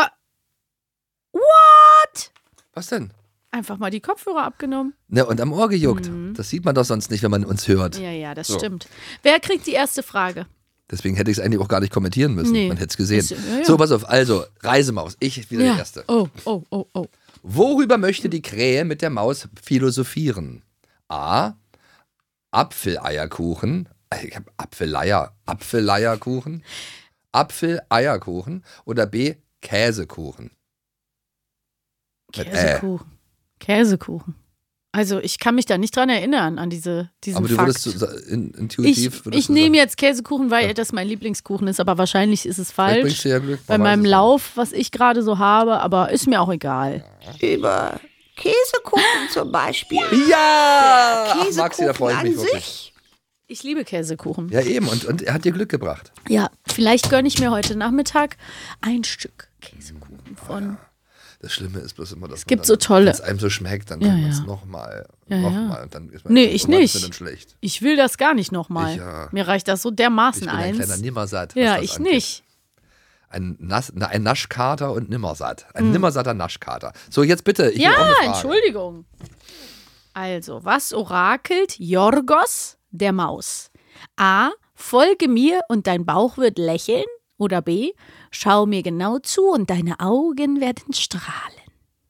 What? Was denn? Einfach mal die Kopfhörer abgenommen. Ne, und am Ohr gejuckt. Das sieht man doch sonst nicht, wenn man uns hört. Ja, das stimmt. Wer kriegt die erste Frage? Deswegen hätte ich es eigentlich auch gar nicht kommentieren müssen. Nee. Man hätte es gesehen. Ja. So, pass auf. Also, Reisemaus. Ich wieder der Erste. Oh. Worüber möchte die Krähe mit der Maus philosophieren? A. Apfeleierkuchen. Ich habe Apfeleierkuchen. Apfeleierkuchen. Oder B. Käsekuchen. Käsekuchen. Also ich kann mich da nicht dran erinnern, an diesen Aber du Fakt. würdest intuitiv... Ich nehme jetzt Käsekuchen, weil das mein Lieblingskuchen ist, aber wahrscheinlich ist es falsch. Bringst du ja Glück, bei meinem Lauf, was ich gerade so habe, aber ist mir auch egal. Über Käsekuchen zum Beispiel. Ja! Käsekuchen Maxi, da freue ich mich an wirklich. sich. Ich liebe Käsekuchen. Ja, eben. Und er hat dir Glück gebracht. Ja, vielleicht gönne ich mir heute Nachmittag ein Stück Käsekuchen von... Das Schlimme ist bloß immer, dass es gibt so tolle. Wenn es einem so schmeckt, dann kann man es nochmal. Und dann ist man ich nicht. dann schlecht. Ich will das gar nicht nochmal. Mir reicht das so dermaßen ich bin ein eins. kleiner Nimmersatt. Ja, ich angeht. nicht. Ein Naschkater und Nimmersatt. Ein Nimmersatter Naschkater. So, jetzt bitte. Ich will auch eine Frage. Entschuldigung. Also, was orakelt Jorgos der Maus? A. Folge mir und dein Bauch wird lächeln. Oder B. Schau mir genau zu und deine Augen werden strahlen.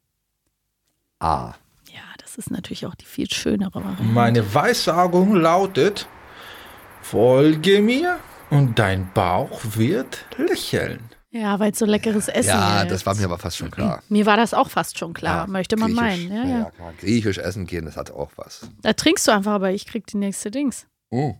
A. Ja, das ist natürlich auch die viel schönere Variante. Meine Weissagung lautet: Folge mir und dein Bauch wird lächeln. Ja, weil es so leckeres Essen ist. Ja, das war mir aber fast schon klar. Mir war das auch fast schon klar, möchte man Griechisch. meinen. Ja. Klar. Griechisch essen gehen, das hat auch was. Da trinkst du einfach, aber ich krieg die nächste Dings.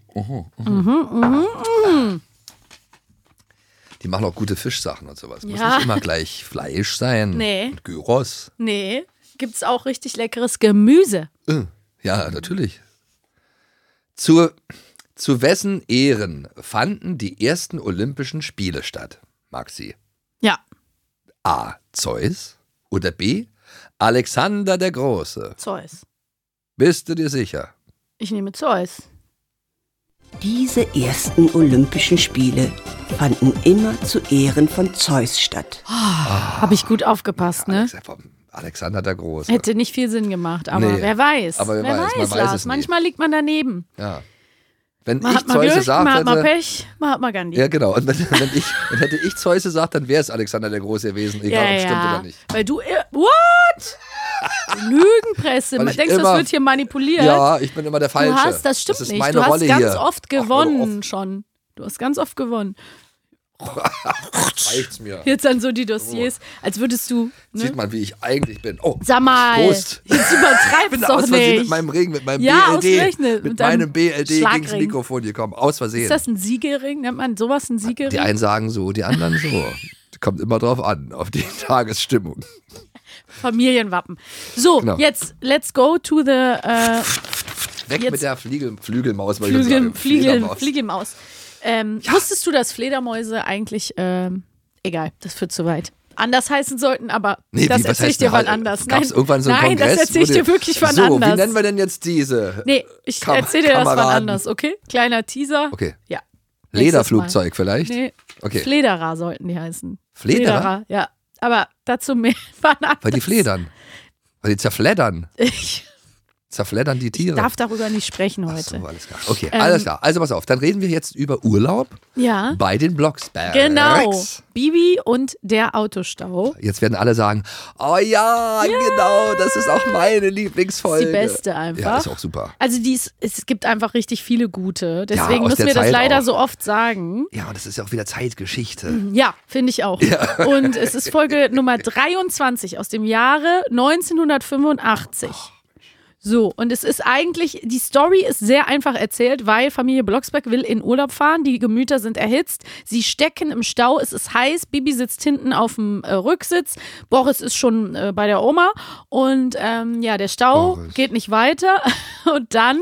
Die machen auch gute Fischsachen und sowas. Muss nicht immer gleich Fleisch sein. Nee. Und Gyros. Nee, gibt's auch richtig leckeres Gemüse. Ja, natürlich. Zu wessen Ehren fanden die ersten Olympischen Spiele statt, Maxi? Ja. A. Zeus oder B. Alexander der Große? Zeus. Bist du dir sicher? Ich nehme Zeus. Diese ersten Olympischen Spiele fanden immer zu Ehren von Zeus statt. Habe ich gut aufgepasst, ne? Alexander der Große. Hätte nicht viel Sinn gemacht, aber wer weiß. Aber wer weiß, man weiß Lars. es nie. Manchmal liegt man daneben. Ja. Wenn Man ich hat mal Zeus Glück, gesagt man hat mal hätte, Pech, man hat mal Gandhi. ja genau. Und wenn hätte ich Zeus gesagt, dann wäre es Alexander der Große gewesen, egal ob es stimmt oder nicht. Weil du, what? Lügenpresse. Weil ich Denkst du, immer- das wird hier manipuliert? Ja, ich bin immer der Falsche. Das stimmt ist nicht. meine Du hast Rolle ganz hier. oft gewonnen schon. Du hast ganz oft gewonnen. Reicht's mir. Jetzt dann so die Dossiers, als würdest du. Ne? Sieht man, wie ich eigentlich bin. Oh, Sag mal, Prost. jetzt Ich übertreib's bin doch aus Versehen nicht. mit meinem Ring, mit meinem Ja, BLD, ausgerechnet, mit mit deinem meinem BLD gegen das Schlagring. Mikrofon gekommen. Aus Versehen. Ist das ein Siegelring? Nennt man sowas ein Siegelring? Die einen sagen so, die anderen so. Kommt immer drauf an, auf die Tagesstimmung. Familienwappen. So, Genau. Jetzt let's go to the Weg jetzt- mit der Flügelmaus, wollte ich sagen. Fliegelmaus. Wusstest du, dass Fledermäuse eigentlich, egal, das führt zu weit, anders heißen sollten, aber Nee, das was erzähle ich heißt dir denn wann halt? anders. Gab's irgendwann so einen Nein, Kongress, das erzähle ich wo dir die- wirklich wann so, anders. wie nennen wir denn jetzt diese? Nee, ich erzähle dir das wann Kameraden? anders, okay? Kleiner Teaser. Okay. Ja. Lederflugzeug vielleicht? Nee, Okay. Flederer sollten die heißen. Flederer? Ja. Aber dazu mehr wann anders. Weil die fledern. Weil die zerfleddern. Ich Zerfleddern die Tiere. darf darüber nicht sprechen Ach heute. so, alles klar. Okay, alles klar. Also pass auf, dann reden wir jetzt über Urlaub Ja. bei den Blocksbergs. Genau. Bibi und der Autostau. Jetzt werden alle sagen, oh ja, genau, das ist auch meine Lieblingsfolge. Die beste einfach. Ja, ist auch super. Also es gibt einfach richtig viele gute. Deswegen aus müssen der wir das Zeit leider auch. so oft sagen. Ja, und das ist ja auch wieder Zeitgeschichte. Ja, finde ich auch. Und es ist Folge Nummer 23 aus dem Jahre 1985. So, und es ist eigentlich, die Story ist sehr einfach erzählt, weil Familie Blocksberg will in Urlaub fahren, die Gemüter sind erhitzt, sie stecken im Stau, es ist heiß, Bibi sitzt hinten auf dem Rücksitz, Boris ist schon bei der Oma und der Stau geht nicht weiter und dann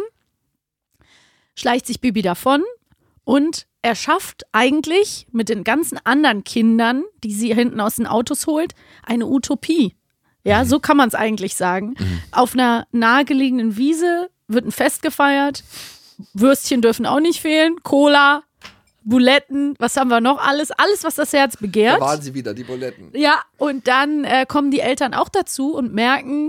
schleicht sich Bibi davon und er schafft eigentlich mit den ganzen anderen Kindern, die sie hinten aus den Autos holt, eine Utopie. Ja, so kann man es eigentlich sagen. Auf einer nahegelegenen Wiese wird ein Fest gefeiert. Würstchen dürfen auch nicht fehlen. Cola, Buletten, was haben wir noch alles? Alles, was das Herz begehrt. Da waren sie wieder, die Buletten. Ja, und dann kommen die Eltern auch dazu und merken,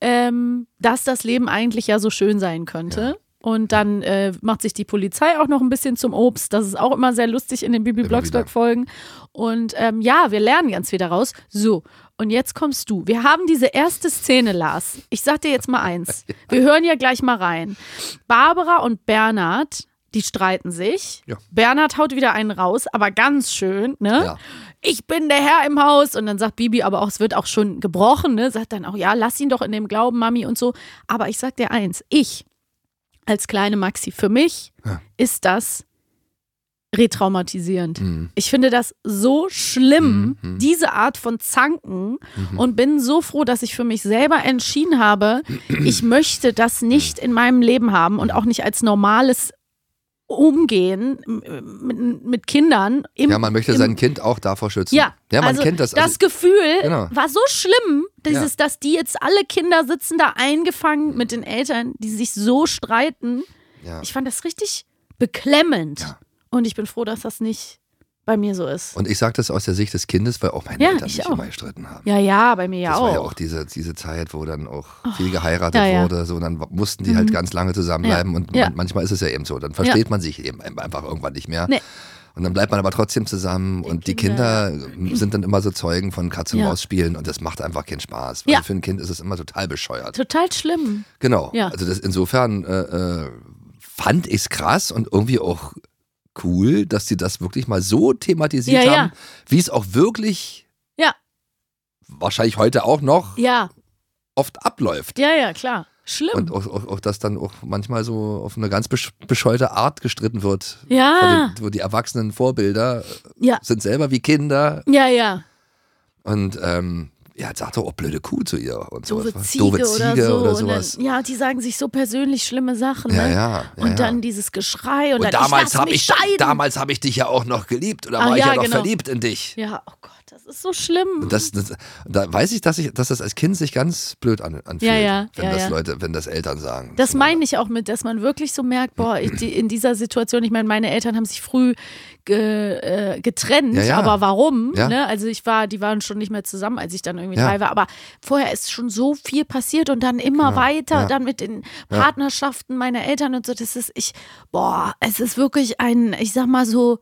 dass das Leben eigentlich ja so schön sein könnte. Ja. Und dann macht sich die Polizei auch noch ein bisschen zum Obst. Das ist auch immer sehr lustig in den Bibi Blocksberg-Folgen. Und wir lernen ganz viel daraus. So, und jetzt kommst du. Wir haben diese erste Szene, Lars. Ich sag dir jetzt mal eins. Wir hören ja gleich mal rein. Barbara und Bernhard, die streiten sich. Ja. Bernhard haut wieder einen raus, aber ganz schön, ne? Ja. Ich bin der Herr im Haus. Und dann sagt Bibi aber auch, es wird auch schon gebrochen, ne? Sagt dann auch, ja, lass ihn doch in dem Glauben, Mami und so. Aber ich sag dir eins, als kleine Maxi, für mich ist das retraumatisierend. Ich finde das so schlimm, diese Art von Zanken und bin so froh, dass ich für mich selber entschieden habe, ich möchte das nicht in meinem Leben haben und auch nicht als normales Umgehen mit Kindern. Man möchte sein Kind auch davor schützen. Ja, man also kennt das. Das Gefühl genau. war so schlimm, dass die jetzt alle Kinder sitzen da eingefangen mit den Eltern, die sich so streiten. Ja. Ich fand das richtig beklemmend. Ja. Und ich bin froh, dass das nicht bei mir so ist. Und ich sage das aus der Sicht des Kindes, weil auch meine Eltern sich immer gestritten haben. Ja, bei mir ja auch. Das war ja auch diese Zeit, wo dann auch viel geheiratet wurde. So, dann mussten die halt ganz lange zusammenbleiben. Und manchmal ist es ja eben so. Dann versteht man sich eben einfach irgendwann nicht mehr. Nee. Und dann bleibt man aber trotzdem zusammen. Und die Kinder sind dann immer so Zeugen von Katz-und-Maus-Spielen. Und das macht einfach keinen Spaß. Weil für ein Kind ist es immer total bescheuert. Total schlimm. Genau. Ja. Also insofern fand ich es krass und irgendwie auch cool, dass sie das wirklich mal so thematisiert haben, wie es auch wirklich wahrscheinlich heute auch noch oft abläuft. Ja, klar. Schlimm. Und auch dass dann auch manchmal so auf eine ganz bescheuerte Art gestritten wird. Ja. Wo die erwachsenen Vorbilder sind selber wie Kinder. Ja. Und jetzt sagt er auch blöde Kuh zu ihr und so. Doofe Ziege oder sowas. Dann, die sagen sich so persönlich schlimme Sachen. Ne? Und dann dieses Geschrei und dann damals habe ich dich ja auch noch geliebt oder war ich ja noch verliebt in dich. Ja, oh Gott, das ist so schlimm. Und da weiß ich, dass das als Kind sich ganz blöd anfühlt, wenn das Eltern sagen. Das meine ich auch mit, dass man wirklich so merkt, in dieser Situation, ich meine, meine Eltern haben sich früh getrennt, aber warum? Ja. Ne? Also die waren schon nicht mehr zusammen, als ich dann irgendwie 3 war, aber vorher ist schon so viel passiert und dann immer weiter, dann mit den Partnerschaften meiner Eltern und so, es ist wirklich ich sag mal so,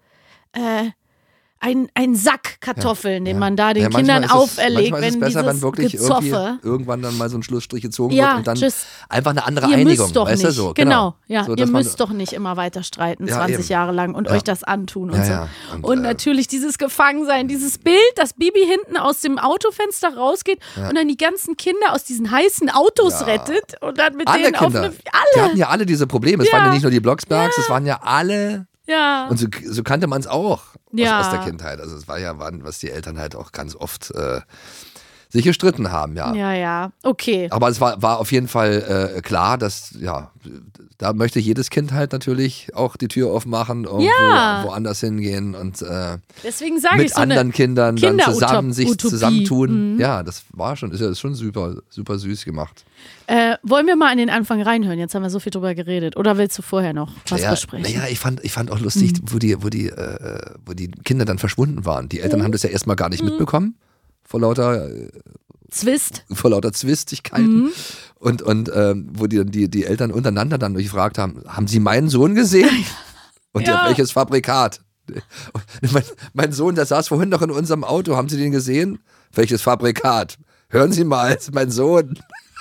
ein Sack Kartoffeln, den man da den Kindern auferlegt, wenn es besser, wenn wirklich irgendwann dann mal so ein Schlussstrich gezogen wird und dann einfach eine andere Einigung, weißt du so. Genau, so, ihr müsst doch nicht immer weiter streiten, 20 Jahre lang und euch das antun und so. Ja. Und natürlich dieses Gefangensein, dieses Bild, dass Bibi hinten aus dem Autofenster rausgeht und dann die ganzen Kinder aus diesen heißen Autos rettet und dann mit denen auf eine... Die hatten ja alle diese Probleme, es waren ja nicht nur die Blocksbergs, es waren ja alle... Ja. Und so kannte man es auch. aus der Kindheit. Also es war ja, was die Eltern halt auch ganz oft sich gestritten haben, ja. Ja, okay. Aber es war auf jeden Fall klar, dass, da möchte jedes Kind halt natürlich auch die Tür aufmachen, irgendwo woanders hingehen und deswegen sage mit ich so anderen Kindern dann Utopie. zusammentun. Ja, das war schon, ist schon super, super süß gemacht. Wollen wir mal an den Anfang reinhören? Jetzt haben wir so viel drüber geredet. Oder willst du vorher noch was besprechen? Naja, ich fand auch lustig, wo die Kinder dann verschwunden waren. Die Eltern haben das ja erstmal gar nicht mitbekommen. Vor lauter Zwistigkeiten. Und wo die Eltern untereinander dann gefragt haben Sie meinen Sohn gesehen? Und der welches Fabrikat? Mein Sohn, der saß vorhin noch in unserem Auto. Haben Sie den gesehen? Welches Fabrikat? Hören Sie mal, das ist mein Sohn.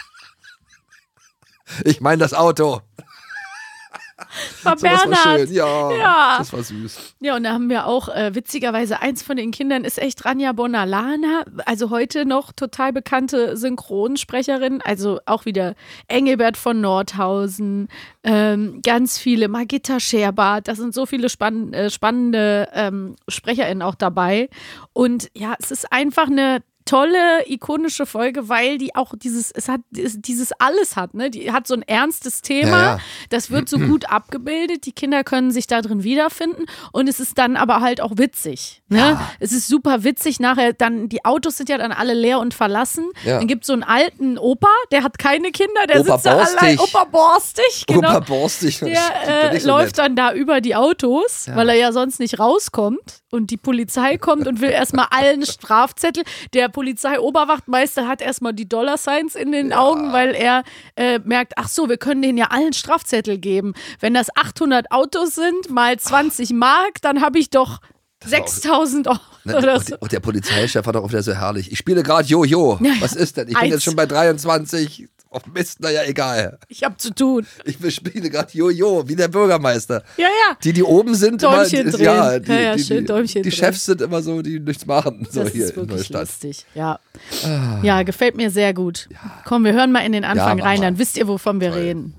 Ich meine das Auto. War Bernhard. Das war schön, ja, das war süß. Ja, und da haben wir auch, witzigerweise, eins von den Kindern ist echt Rania Bonalana, also heute noch total bekannte Synchronsprecherin, also auch wieder Engelbert von Nordhausen, ganz viele, Margitta Scherbart, da sind so viele spannende SprecherInnen auch dabei. Und ja, es ist einfach eine tolle, ikonische Folge, weil die auch dieses alles hat, ne? Die hat so ein ernstes Thema, das wird so gut abgebildet, die Kinder können sich da drin wiederfinden und es ist dann aber halt auch witzig, ne? Ja. Es ist super witzig, nachher dann, die Autos sind ja dann alle leer und verlassen, dann gibt es so einen alten Opa, der hat keine Kinder, der sitzt da allein, Opa Borstig, genau. Opa Borstig. Der läuft dann da über die Autos, weil er ja sonst nicht rauskommt und die Polizei kommt und will erstmal allen Strafzettel, der Polizeioberwachtmeister hat erstmal die $-Signs in den Augen, weil er merkt, ach so, wir können denen ja allen Strafzettel geben. Wenn das 800 Autos sind, mal 20 Mark, dann habe ich doch 6.000 Euro oder so. Und der Polizeichef war doch auch wieder so herrlich. Ich spiele gerade Jojo. Was ist denn? Ich bin jetzt schon bei 23. Oh Mist, naja, egal. Ich hab zu tun. Ich spiele gerade Jojo, wie der Bürgermeister. Ja. Die oben sind, Däumchen immer, drehen. Schön Däumchen die Chefs sind immer so, die nichts machen. So das hier ist wirklich in Neustadt. Lustig, ja, gefällt mir sehr gut. Ja. Komm, wir hören mal in den Anfang rein, dann wisst ihr, wovon wir reden.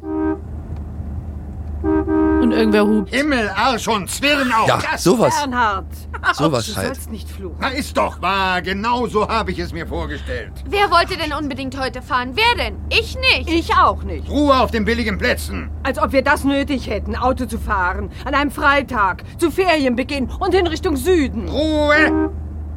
Und irgendwer hupt. Himmel, Arsch und Zwirn auch. Ja, sowas. Bernhard. Sowas du halt. sollst nicht fluchen. Na, ist doch wahr. Genau so habe ich es mir vorgestellt. Wer wollte denn unbedingt heute fahren? Wer denn? Ich nicht. Ich auch nicht. Ruhe auf den billigen Plätzen. Als ob wir das nötig hätten, Auto zu fahren. An einem Freitag, zu Ferienbeginn und in Richtung Süden. Ruhe!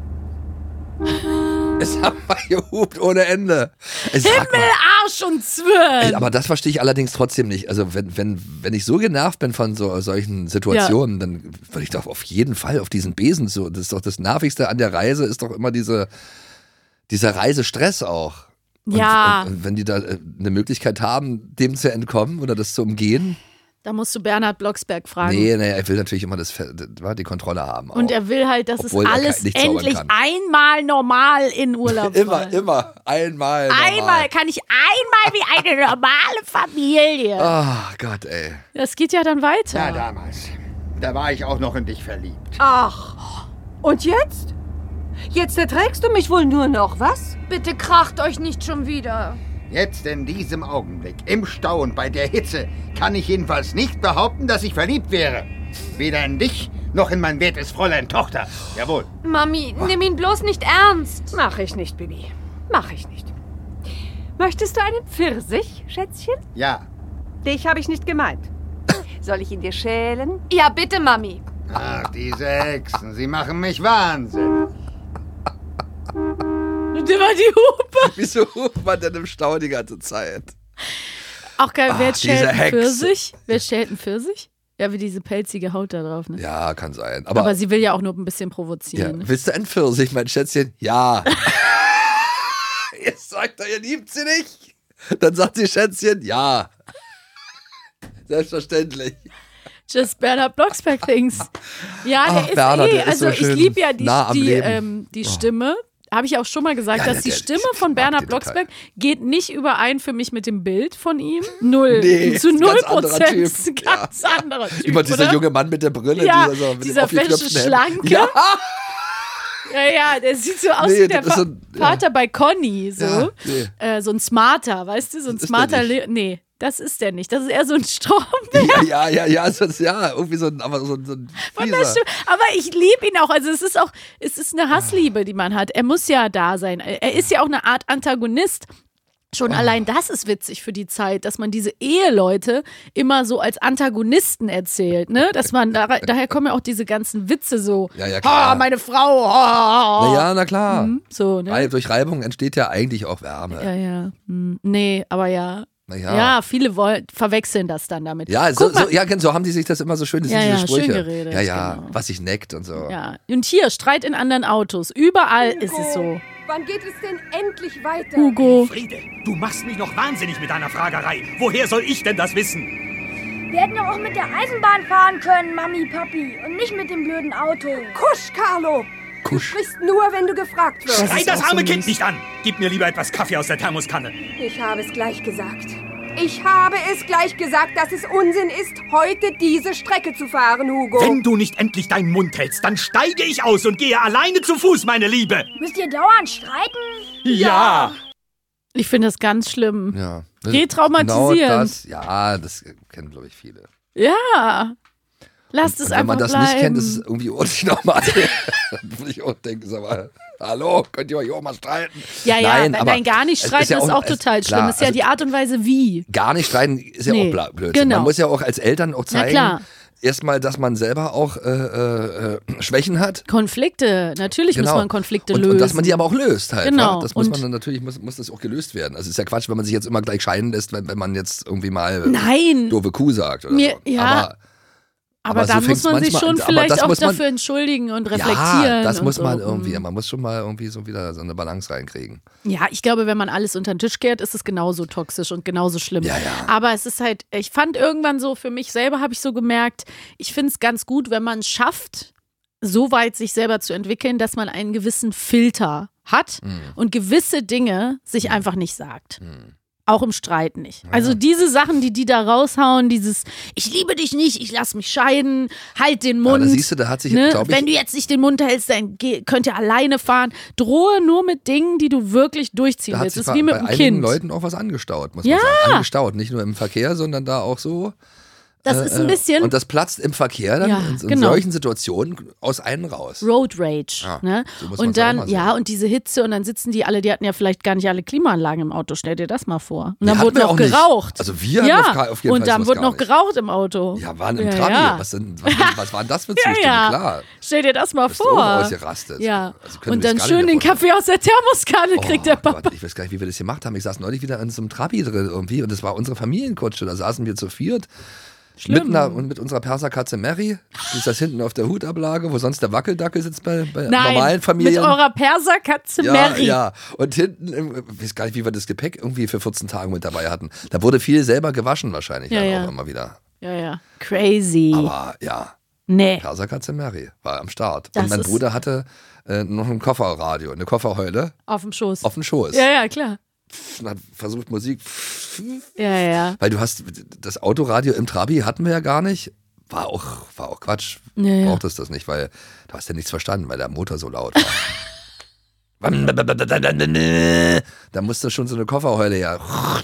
Es haben wir gehupt ohne Ende. Himmel, Arsch und Zwirn. Aber das verstehe ich allerdings trotzdem nicht. Also wenn ich so genervt bin von solchen Situationen, dann würde ich doch auf jeden Fall auf diesen Besen so. Das ist doch das Nervigste an der Reise, ist doch immer dieser Reisestress auch. Und wenn die da eine Möglichkeit haben, dem zu entkommen oder das zu umgehen. Da musst du Bernhard Blocksberg fragen. Nee, er will natürlich immer die Kontrolle haben. Und er will halt, dass es alles endlich einmal normal in Urlaub war. Immer. Einmal kann ich einmal wie eine normale Familie. Oh Gott, ey. Das geht ja dann weiter. Ja, damals. Da war ich auch noch in dich verliebt. Ach, und jetzt? Jetzt erträgst du mich wohl nur noch, was? Bitte kracht euch nicht schon wieder. Jetzt in diesem Augenblick, im Stau und bei der Hitze, kann ich jedenfalls nicht behaupten, dass ich verliebt wäre. Weder in dich, noch in mein wertes Fräulein Tochter. Jawohl. Mami, nimm ihn bloß nicht ernst. Mach ich nicht, Bibi. Mach ich nicht. Möchtest du einen Pfirsich, Schätzchen? Ja. Dich habe ich nicht gemeint. Soll ich ihn dir schälen? Ja, bitte, Mami. Ach, diese Hexen, sie machen mich wahnsinnig. Und immer die Hupe. Wieso hupt man denn im Stau die ganze Zeit? Auch geil, wer schält einen Hexe. Pfirsich? Wer schält einen Pfirsich? Ja, wie diese pelzige Haut da drauf, ne? Ja, kann sein. Aber sie will ja auch nur ein bisschen provozieren. Ja. Willst du einen Pfirsich, mein Schätzchen? Ja. Jetzt sagt er, ihr liebt sie nicht. Dann sagt sie, Schätzchen, ja. Selbstverständlich. Just Bernhard Blocksberg things. Ja, der ist Bernhard, der also ist so ich liebe ja die die Stimme. Habe ich auch schon mal gesagt, dass die Stimme von Bernhard Blocksberg geht nicht überein für mich mit dem Bild von ihm. Null. Nee, zu 0%. Ganz anderer Typ. Immer dieser junge Mann mit der Brille. Ja, dieser fesche Schlanke. Ja. Ja, der sieht so aus wie der Vater bei Conny. So. Ja, so ein Smarter, weißt du? So ein smarter. Nee. Das ist der nicht. Das ist eher so ein Stromberg. Ja, irgendwie so ein Fieser. Aber ich liebe ihn auch. Also es ist eine Hassliebe, die man hat. Er muss ja da sein. Er ist ja auch eine Art Antagonist. Schon allein das ist witzig für die Zeit, dass man diese Eheleute immer so als Antagonisten erzählt, ne? Dass man, daher kommen ja auch diese ganzen Witze so, klar. Meine Frau, Na klar. So, ne? Weil durch Reibung entsteht ja eigentlich auch Wärme. Ja. Nee, aber ja. Ja, viele verwechseln das dann damit. Ja, so haben die sich das immer so schön, diese Sprüche. Schön geredet. Ja, genau. was sich neckt und so. Ja. Und hier, Streit in anderen Autos. Überall ist es so. Wann geht es denn endlich weiter? Hugo. Friede, du machst mich noch wahnsinnig mit deiner Fragerei. Woher soll ich denn das wissen? Wir hätten doch auch mit der Eisenbahn fahren können, Mami, Papi. Und nicht mit dem blöden Auto. Kusch, Carlo. Du sprichst nur, wenn du gefragt wirst. Schrei das arme Kind nicht an. Gib mir lieber etwas Kaffee aus der Thermoskanne. Ich habe es gleich gesagt. Ich habe es gleich gesagt, dass es Unsinn ist, heute diese Strecke zu fahren, Hugo. Wenn du nicht endlich deinen Mund hältst, dann steige ich aus und gehe alleine zu Fuß, meine Liebe. Müsst ihr dauernd streiten? Ja. Ich finde das ganz schlimm. Ja. Retraumatisierend. Genau das kennen, glaube ich, viele. Ja. Lasst es einfach bleiben. Wenn man das nicht kennt, ist es irgendwie ordentlich normal. Dann würde ich auch denken, sag mal, hallo, könnt ihr euch auch mal streiten? Ja, nein, gar nicht streiten ist auch total schlimm. Das ist ja die Art und Weise, wie. Gar nicht streiten ist ja auch blöd. Genau. Man muss ja auch als Eltern auch zeigen, erstmal, dass man selber auch Schwächen hat. Konflikte, natürlich muss man Konflikte lösen. Und dass man die aber auch löst halt. Genau. Das muss man dann natürlich, muss das auch gelöst werden. Also es ist ja Quatsch, wenn man sich jetzt immer gleich scheiden lässt, wenn man jetzt irgendwie mal doofe Kuh sagt oder so. Ja. Aber da so muss man sich schon vielleicht auch dafür entschuldigen und reflektieren. Ja, das muss so. man irgendwie. Man muss schon mal irgendwie so wieder so eine Balance reinkriegen. Ja, ich glaube, wenn man alles unter den Tisch kehrt, ist es genauso toxisch und genauso schlimm. Ja. Aber es ist halt, ich fand irgendwann so, für mich selber habe ich so gemerkt, ich finde es ganz gut, wenn man es schafft, so weit sich selber zu entwickeln, dass man einen gewissen Filter hat und gewisse Dinge sich einfach nicht sagt. Auch im Streit nicht. Also diese Sachen, die da raushauen, dieses ich liebe dich nicht, ich lass mich scheiden, halt den Mund. Ja, da siehst du, da hat sich, glaub ich, wenn du jetzt nicht den Mund hältst, dann könnt ihr alleine fahren. Drohe nur mit Dingen, die du wirklich durchziehen willst. Das ist wie mit einem Kind. Bei einigen Leuten auch was angestaut, muss man sagen. Angestaut, nicht nur im Verkehr, sondern da auch so. Das ist ein bisschen. Und das platzt im Verkehr dann in solchen Situationen aus einem raus. Road Rage. Ne? So muss und dann, und diese Hitze und dann sitzen die hatten ja vielleicht gar nicht alle Klimaanlagen im Auto. Stell dir das mal vor. Und dann wurde noch geraucht. Also wir haben auf jeden Fall. Und dann wurde noch geraucht im Auto. Ja, waren im Trabi. Ja. Was waren das für Zustände? Klar. Stell dir das mal vor. Ausgerastet. Ja. Also und dann schön den Kaffee aus der Thermoskanne kriegt der Papa. Gott, ich weiß gar nicht, wie wir das gemacht haben. Ich saß neulich wieder in so einem Trabi drin irgendwie und das war unsere Familienkutsche. Da saßen wir zu viert. Mit unserer Perserkatze Mary, die ist das hinten auf der Hutablage, wo sonst der Wackeldackel sitzt bei normalen Familien. Mit eurer Perserkatze Mary. Ja, und hinten, ich weiß gar nicht, wie wir das Gepäck irgendwie für 14 Tage mit dabei hatten. Da wurde viel selber gewaschen wahrscheinlich auch immer wieder. Ja. Crazy. Aber Perserkatze Mary war am Start. Und mein Bruder hatte noch ein Kofferradio, eine Kofferheule. Auf dem Schoß. Ja, klar. Und hat versucht Musik. Ja. Weil du hast das Autoradio im Trabi hatten wir ja gar nicht. War auch Quatsch. Ja. Brauchtest das nicht, weil du hast ja nichts verstanden, weil der Motor so laut war. Da musste schon so eine Kofferheule Ja.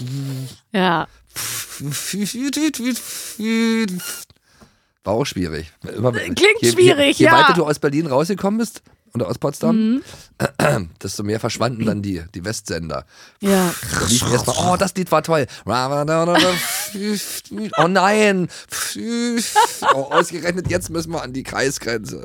War auch schwierig. Klingt schwierig, je weiter du aus Berlin rausgekommen bist, oder aus Potsdam, desto mehr verschwanden dann die Westsender. Ja. Da lief erstmal, das Lied war toll. Oh nein. Ausgerechnet, jetzt müssen wir an die Kreisgrenze.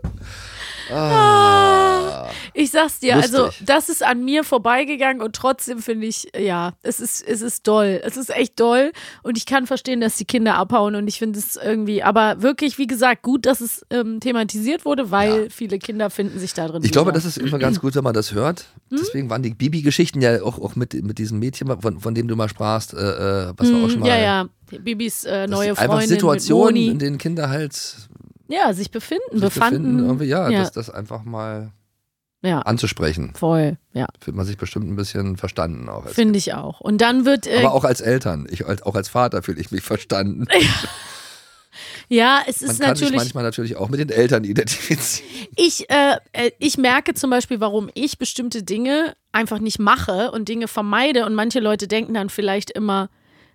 Ich sag's dir, lustig. also das ist an mir vorbeigegangen und trotzdem finde ich, es ist doll. Es ist echt doll und ich kann verstehen, dass die Kinder abhauen und ich finde es irgendwie, aber wirklich, wie gesagt, gut, dass es thematisiert wurde, weil viele Kinder finden sich da drin. Ich glaube, das ist immer ganz gut, wenn man das hört. Deswegen waren die Bibi-Geschichten ja auch mit diesem Mädchen, von dem du mal sprachst, was wir auch schon mal. Ja. Bibis neue Freundin einfach Situationen, mit Moni. in denen Kinder halt sich befanden. Irgendwie, das einfach mal anzusprechen. Voll, Fühlt man sich bestimmt ein bisschen verstanden auch. Finde ich auch. Und dann wird... aber auch als Eltern. Auch als Vater fühle ich mich verstanden. Ja, es ist man kann natürlich... sich manchmal natürlich auch mit den Eltern identifizieren. Ich merke zum Beispiel, warum ich bestimmte Dinge einfach nicht mache und Dinge vermeide und manche Leute denken dann vielleicht immer,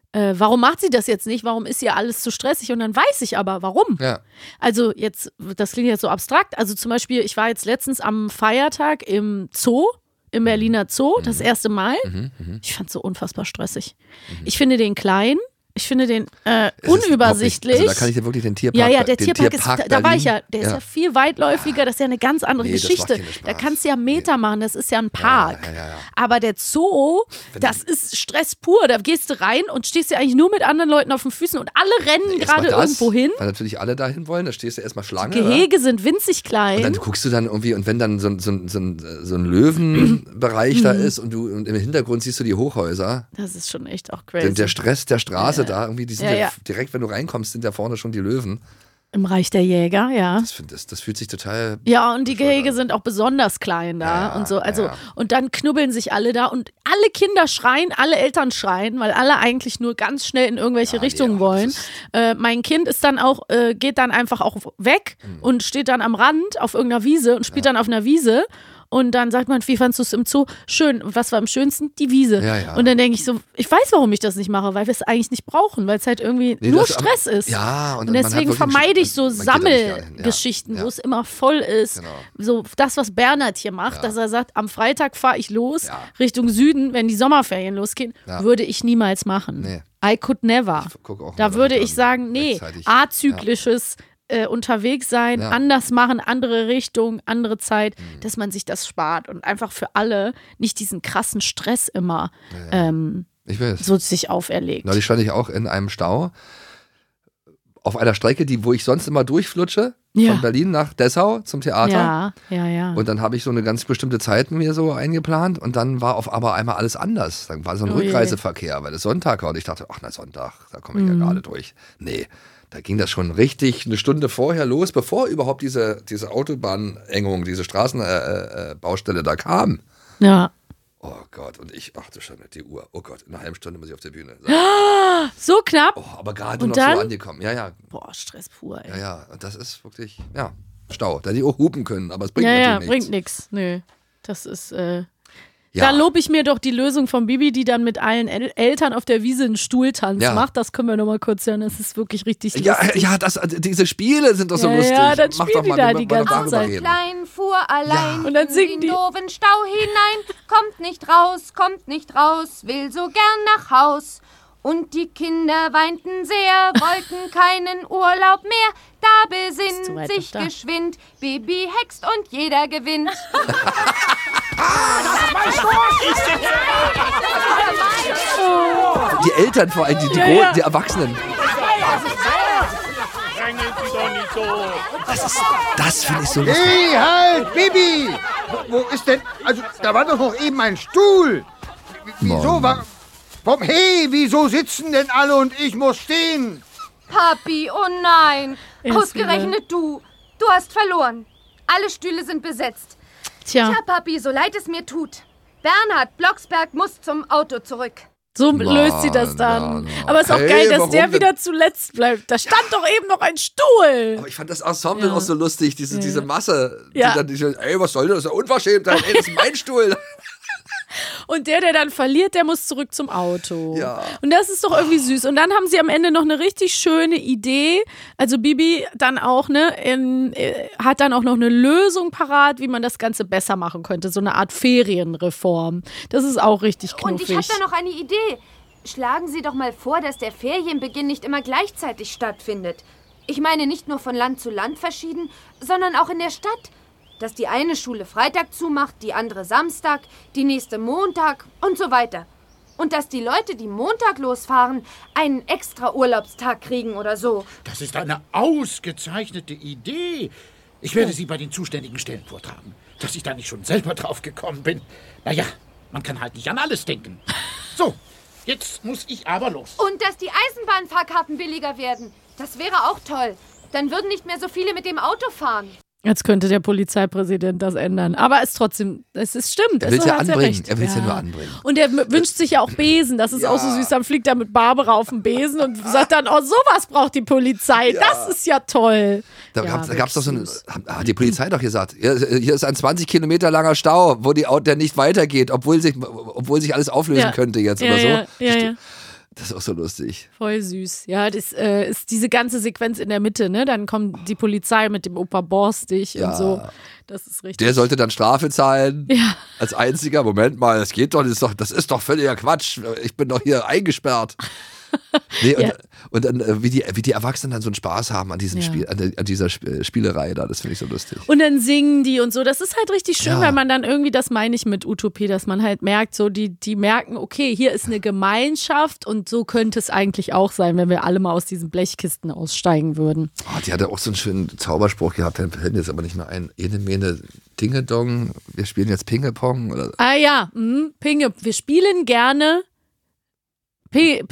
warum macht sie das jetzt nicht? Warum ist ihr alles zu stressig? Und dann weiß ich aber, warum. Ja. Also jetzt, das klingt jetzt so abstrakt. Also zum Beispiel, ich war jetzt letztens am Feiertag im Zoo, im Berliner Zoo, das erste Mal. Ich fand es so unfassbar stressig. Ich finde den klein. Ich finde den unübersichtlich. Also da kann ich dir wirklich den Tierpark. Ja, der Tierpark ist, da war ich ja, der ist Ja. ja viel weitläufiger, das ist ja eine ganz andere Nee, das Geschichte. macht keinen Spaß. Da kannst du ja Meter machen, das ist ja ein Park. Ja. Aber der Zoo, das ist Stress pur. Da gehst du rein und stehst ja eigentlich nur mit anderen Leuten auf den Füßen und alle rennen gerade irgendwo hin. Weil natürlich alle dahin wollen, da stehst du erstmal Schlange. Gehege sind winzig klein. Und dann guckst du dann irgendwie, und wenn dann so ein Löwenbereich da ist und im Hintergrund siehst du die Hochhäuser. Das ist schon echt auch crazy. Der Stress der Straße da, irgendwie, die sind Ja. direkt, wenn du reinkommst, sind ja vorne schon die Löwen. Im Reich der Jäger, ja. Das fühlt sich total. Ja, und die Gehege sind auch besonders klein da und so. Also, und dann knubbeln sich alle da und alle Kinder schreien, alle Eltern schreien, weil alle eigentlich nur ganz schnell in irgendwelche Richtungen wollen. Mein Kind ist dann auch, geht dann einfach auch weg und steht dann am Rand auf irgendeiner Wiese und spielt dann auf einer Wiese. Und dann sagt man, wie fandst du es im Zoo? Schön. Und was war am schönsten? Die Wiese. Ja. Und dann denke ich so, ich weiß, warum ich das nicht mache, weil wir es eigentlich nicht brauchen, weil es halt irgendwie nur Stress ist. Ja, und deswegen vermeide ich so man geht da nicht Sammelgeschichten, wo es immer voll ist. Genau. So das, was Bernhard hier macht, dass er sagt, am Freitag fahre ich los Richtung Süden, wenn die Sommerferien losgehen, würde ich niemals machen. Nee. I could never. Da würde ich sagen, nee, rechtzeitig. azyklisches unterwegs sein, anders machen, andere Richtung, andere Zeit, dass man sich das spart und einfach für alle nicht diesen krassen Stress immer Ich weiß. so sich auferlegt. Neulich stand ich auch in einem Stau auf einer Strecke, wo ich sonst immer durchflutsche, von Berlin nach Dessau zum Theater. Ja. Und dann habe ich so eine ganz bestimmte Zeit mir so eingeplant und dann war auf aber einmal alles anders. Dann war so ein Rückreiseverkehr, weil es Sonntag war und ich dachte, ach na Sonntag, da komme ich ja gerade durch. Nee, da ging das schon richtig eine Stunde vorher los, bevor überhaupt diese Autobahnengung, diese Straßenbaustelle da kam. Ja. Oh Gott, und ich achte schon mit die Uhr. Oh Gott, in einer halben Stunde muss ich auf der Bühne. So knapp. Oh, aber gerade und noch dann? so angekommen. Ja. Boah, Stress pur, ey. Ja, und das ist wirklich, Stau. Da die auch hupen können, aber es bringt natürlich nichts. Bringt nichts. Nö. Das ist, Da lobe ich mir doch die Lösung von Bibi, die dann mit allen Eltern auf der Wiese einen Stuhltanz macht. Das können wir nochmal kurz hören. Das ist wirklich richtig lustig. Ja, diese Spiele sind doch so lustig. Ja, dann Mach spielen doch die da die ganze Zeit. Klein fuhr allein und dann in singen den doofen Stau hinein. Kommt nicht raus, will so gern nach Haus. Und die Kinder weinten sehr, wollten keinen Urlaub mehr. Da besinnt sich geschwind, Bibi hext und jeder gewinnt. Die Eltern vor allem, die Erwachsenen. Das finde ich so lustig. Hey, halt, Bibi! Wo ist denn... Also, da war doch noch eben ein Stuhl. Wieso war... wieso sitzen denn alle und ich muss stehen? Papi, oh nein. Ausgerechnet du. Du hast verloren. Alle Stühle sind besetzt. Tja, Papi, so leid es mir tut. Bernhard Blocksberg muss zum Auto zurück. So löst sie das dann. Aber ist auch geil, dass der wieder zuletzt bleibt. Da stand doch eben noch ein Stuhl. Aber ich fand das Ensemble auch so lustig, diese Masse. Die dann, was soll das? Das ist ja Unverschämtheit. Das ist mein Stuhl. Und der dann verliert, der muss zurück zum Auto. Ja. Und das ist doch irgendwie süß. Und dann haben sie am Ende noch eine richtig schöne Idee. Also Bibi dann auch, hat dann auch noch eine Lösung parat, wie man das Ganze besser machen könnte. So eine Art Ferienreform. Das ist auch richtig knuffig. Und ich habe da noch eine Idee. Schlagen Sie doch mal vor, dass der Ferienbeginn nicht immer gleichzeitig stattfindet. Ich meine nicht nur von Land zu Land verschieden, sondern auch in der Stadt. Dass die eine Schule Freitag zumacht, die andere Samstag, die nächste Montag und so weiter. Und dass die Leute, die Montag losfahren, einen extra Urlaubstag kriegen oder so. Das ist eine ausgezeichnete Idee. Ich werde sie bei den zuständigen Stellen vortragen. Dass ich da nicht schon selber drauf gekommen bin. Naja, man kann halt nicht an alles denken. So, jetzt muss ich aber los. Und dass die Eisenbahnfahrkarten billiger werden. Das wäre auch toll. Dann würden nicht mehr so viele mit dem Auto fahren. Jetzt könnte der Polizeipräsident das ändern. Aber es trotzdem, stimmt. Er will es ja anbringen. Er will es ja nur anbringen. Und er wünscht sich ja auch Besen. Das ist auch so süß. Dann fliegt er mit Barbara auf den Besen und sagt dann, oh, sowas braucht die Polizei. Ja. Das ist ja toll. Da gab es doch so hat die Polizei doch gesagt, hier ist ein 20 Kilometer langer Stau, wo der nicht weitergeht, obwohl sich alles auflösen könnte jetzt oder so. Ja. Das ist auch so lustig. Voll süß. Ja, das ist diese ganze Sequenz in der Mitte, ne? Dann kommt die Polizei mit dem Opa Borstig und so. Das ist richtig. Der sollte dann Strafe zahlen. Ja. Als einziger. Moment mal, das geht doch, das ist doch völliger Quatsch. Ich bin doch hier eingesperrt. Nee, und dann, wie die Erwachsenen dann so einen Spaß haben an diesem Spiel, an dieser Spielerei da, das finde ich so lustig. Und dann singen die und so. Das ist halt richtig schön, weil man dann irgendwie, das meine ich mit Utopie, dass man halt merkt, so die merken, okay, hier ist eine Gemeinschaft und so könnte es eigentlich auch sein, wenn wir alle mal aus diesen Blechkisten aussteigen würden. Oh, die hatte auch so einen schönen Zauberspruch gehabt, der fällt jetzt aber nicht mehr ein. Ene, mene, Dingedong, wir spielen jetzt Ping-Pong. Oder? Ah ja, wir spielen gerne Ping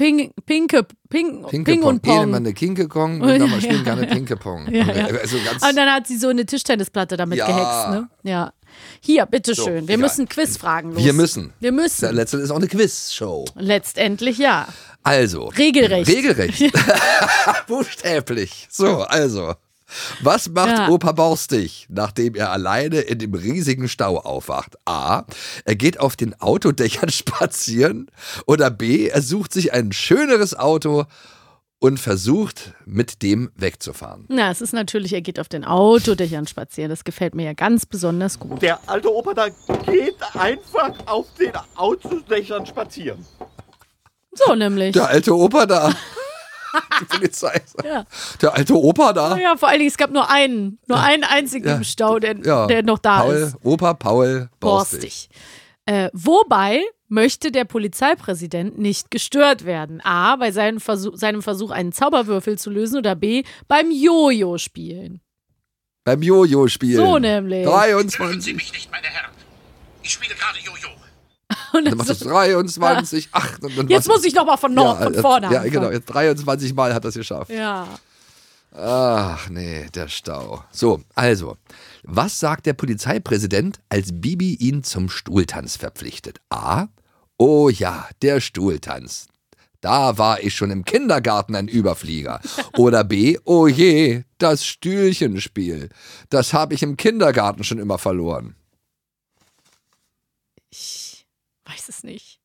und Pong. Eine Kinke-Kong und dann spielen gerne Pinke-Pong. Ja. Also ganz und dann hat sie so eine Tischtennisplatte damit gehext, ne? Ja. Hier, bitteschön. So, wir müssen Quizfragen los. Wir müssen. Das ist auch eine Quiz-Show. Letztendlich ja. Also. Regelrecht. Buchstäblich. So, also. Was macht Opa Borstig, nachdem er alleine in dem riesigen Stau aufwacht? A. Er geht auf den Autodächern spazieren. Oder B. Er sucht sich ein schöneres Auto und versucht, mit dem wegzufahren. Na, es ist natürlich, er geht auf den Autodächern spazieren. Das gefällt mir ja ganz besonders gut. Der alte Opa da geht einfach auf den Autodächern spazieren. So nämlich. Der alte Opa da. Die Polizei. Ja. Der alte Opa da. Ja, vor allen Dingen, es gab nur einen einzigen im Stau, der noch da ist. Opa Paul Borstig. Wobei möchte der Polizeipräsident nicht gestört werden. A, bei seinem Versuch, einen Zauberwürfel zu lösen, oder B, beim Jojo-Spielen. Beim Jojo-Spielen. So nämlich. 23. Hören Sie mich nicht, meine Herren. Ich spiele gerade Jojo. Und dann macht es 23. Ach, jetzt muss ich noch mal von vorne anfangen. Ja, genau. Jetzt 23 Mal hat er es geschafft. Ja. Ach nee, der Stau. So, also, was sagt der Polizeipräsident, als Bibi ihn zum Stuhltanz verpflichtet? A. Oh ja, der Stuhltanz. Da war ich schon im Kindergarten ein Überflieger. Oder B. Oh je, das Stühlchenspiel. Das habe ich im Kindergarten schon immer verloren. Ich weiß es nicht.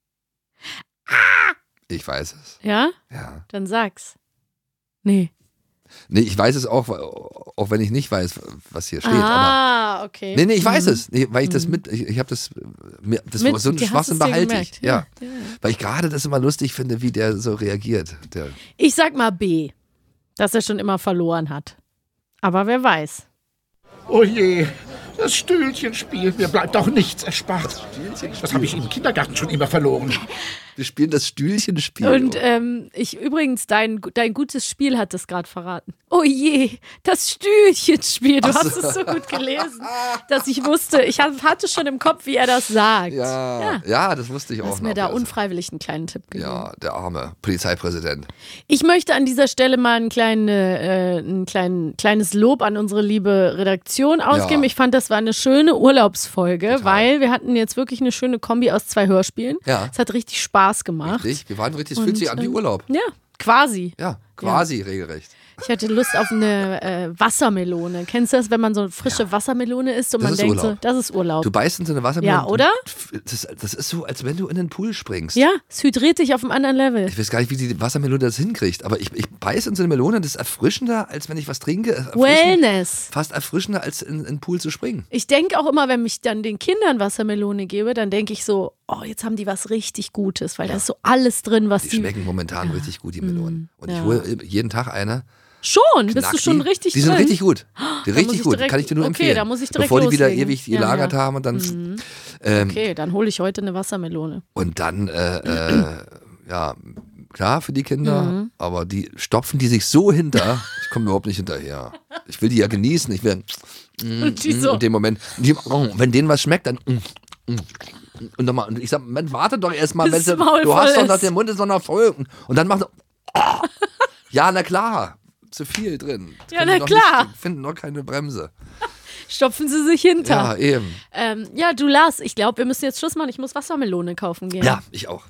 Ich weiß es. Ja? Ja. Dann sag's. Nee, ich weiß es auch wenn ich nicht weiß, was hier steht. Aber okay. Nee, ich weiß es. Nee, weil ich das ich habe das war so ein Schwachsinn behalte ich. Ja. Weil ich gerade das immer lustig finde, wie der so reagiert. Ich sag mal B, dass er schon immer verloren hat. Aber wer weiß. Oh je, das Stühlchenspiel, mir bleibt auch nichts erspart. Das habe ich im Kindergarten schon immer verloren. Wir spielen das Stühlchenspiel. Und übrigens, dein gutes Spiel hat es gerade verraten. Oh je, das Stühlchenspiel. Du hast es so gut gelesen, dass ich wusste, ich hatte schon im Kopf, wie er das sagt. Ja, das wusste ich auch noch. Du hast mir da unfreiwillig einen kleinen Tipp gegeben. Ja, der arme Polizeipräsident. Ich möchte an dieser Stelle mal ein kleines Lob an unsere liebe Redaktion ausgeben. Ja. Ich fand, das war eine schöne Urlaubsfolge, weil wir hatten jetzt wirklich eine schöne Kombi aus 2 Hörspielen. Ja. Es hat richtig Spaß gemacht. Richtig, wir waren richtig, es fühlt sich an wie Urlaub. Ja, quasi. Ja, quasi regelrecht. Ich hatte Lust auf eine Wassermelone. Kennst du das, wenn man so eine frische Wassermelone isst und man denkt so, das ist Urlaub. Du beißt in so eine Wassermelone. Ja, oder? Das ist so, als wenn du in den Pool springst. Ja, es hydriert dich auf einem anderen Level. Ich weiß gar nicht, wie die Wassermelone das hinkriegt, aber ich beiße in so eine Melone, das ist erfrischender, als wenn ich was trinke. Wellness. Fast erfrischender, als in den Pool zu springen. Ich denke auch immer, wenn ich dann den Kindern Wassermelone gebe, dann denke ich so, oh, jetzt haben die was richtig Gutes, weil da ist so alles drin, was die schmecken momentan richtig gut, die Melonen. Und ich hole jeden Tag eine. Schon? Bist du schon richtig drin? Die sind richtig gut. Richtig gut. Kann ich dir nur empfehlen. Okay, da muss ich direkt Bevor die wieder loslegen. ewig gelagert haben und dann. Okay, dann hole ich heute eine Wassermelone. Und dann, ja, klar für die Kinder, aber die stopfen die sich so hinter. Ich komme überhaupt nicht hinterher. Ich will die ja genießen. Ich will. Und dem Moment. Wenn denen was schmeckt, dann. Und nochmal, und ich sag, Moment, warte doch erstmal, du hast doch noch, der Mund ist noch voll. Und dann machst du. Ja, na klar. Zu viel drin. Ja, na klar. Die finden noch keine Bremse. Stopfen sie sich hinter. Ja, eben. Ja, du Lars, ich glaube, wir müssen jetzt Schluss machen. Ich muss Wassermelone kaufen gehen. Ja, ich auch.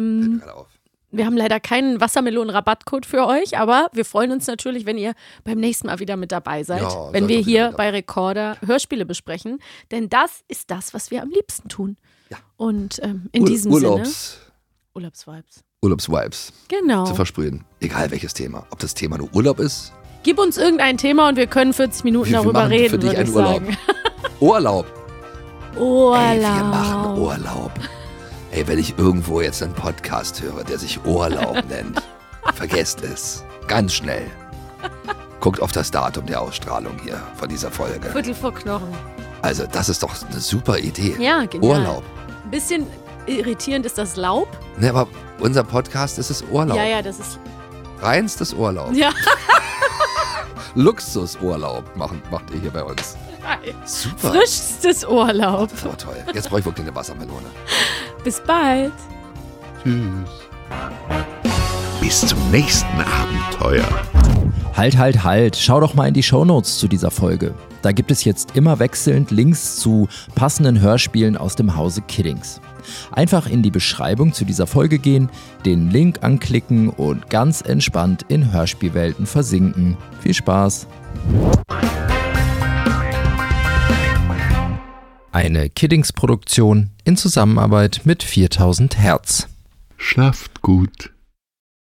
Wir haben leider keinen Wassermelonen-Rabattcode für euch, aber wir freuen uns natürlich, wenn ihr beim nächsten Mal wieder mit dabei seid, wenn wir hier bei Recorder Hörspiele besprechen. Denn das ist das, was wir am liebsten tun. Ja. Und in diesem Sinne. Urlaubsvibes. Urlaubsvibes Genau. zu versprühen. Egal welches Thema. Ob das Thema nur Urlaub ist. Gib uns irgendein Thema und wir können 40 Minuten Wir darüber machen reden, für dich würde einen ich Urlaub. sagen. Urlaub. Urlaub. Ey, wir machen Urlaub. Ey, wenn ich irgendwo jetzt einen Podcast höre, der sich Urlaub nennt, vergesst es. Ganz schnell. Guckt auf das Datum der Ausstrahlung hier von dieser Folge. Viertel vor Knochen. Also, das ist doch eine super Idee. Ja, genial. Urlaub. Ein bisschen irritierend ist das Laub. Ne, aber unser Podcast ist es Urlaub. Ja, das ist... Reinstes Urlaub. Ja. Luxusurlaub macht ihr hier bei uns. Super. Frischstes Urlaub. Das war toll. Jetzt brauche ich wirklich eine Wassermelone. Bis bald. Tschüss. Bis zum nächsten Abenteuer. Halt. Schau doch mal in die Shownotes zu dieser Folge. Da gibt es jetzt immer wechselnd Links zu passenden Hörspielen aus dem Hause Kiddings. Einfach in die Beschreibung zu dieser Folge gehen, den Link anklicken und ganz entspannt in Hörspielwelten versinken. Viel Spaß! Eine Kiddings-Produktion in Zusammenarbeit mit 4000 Hertz. Schlaft gut.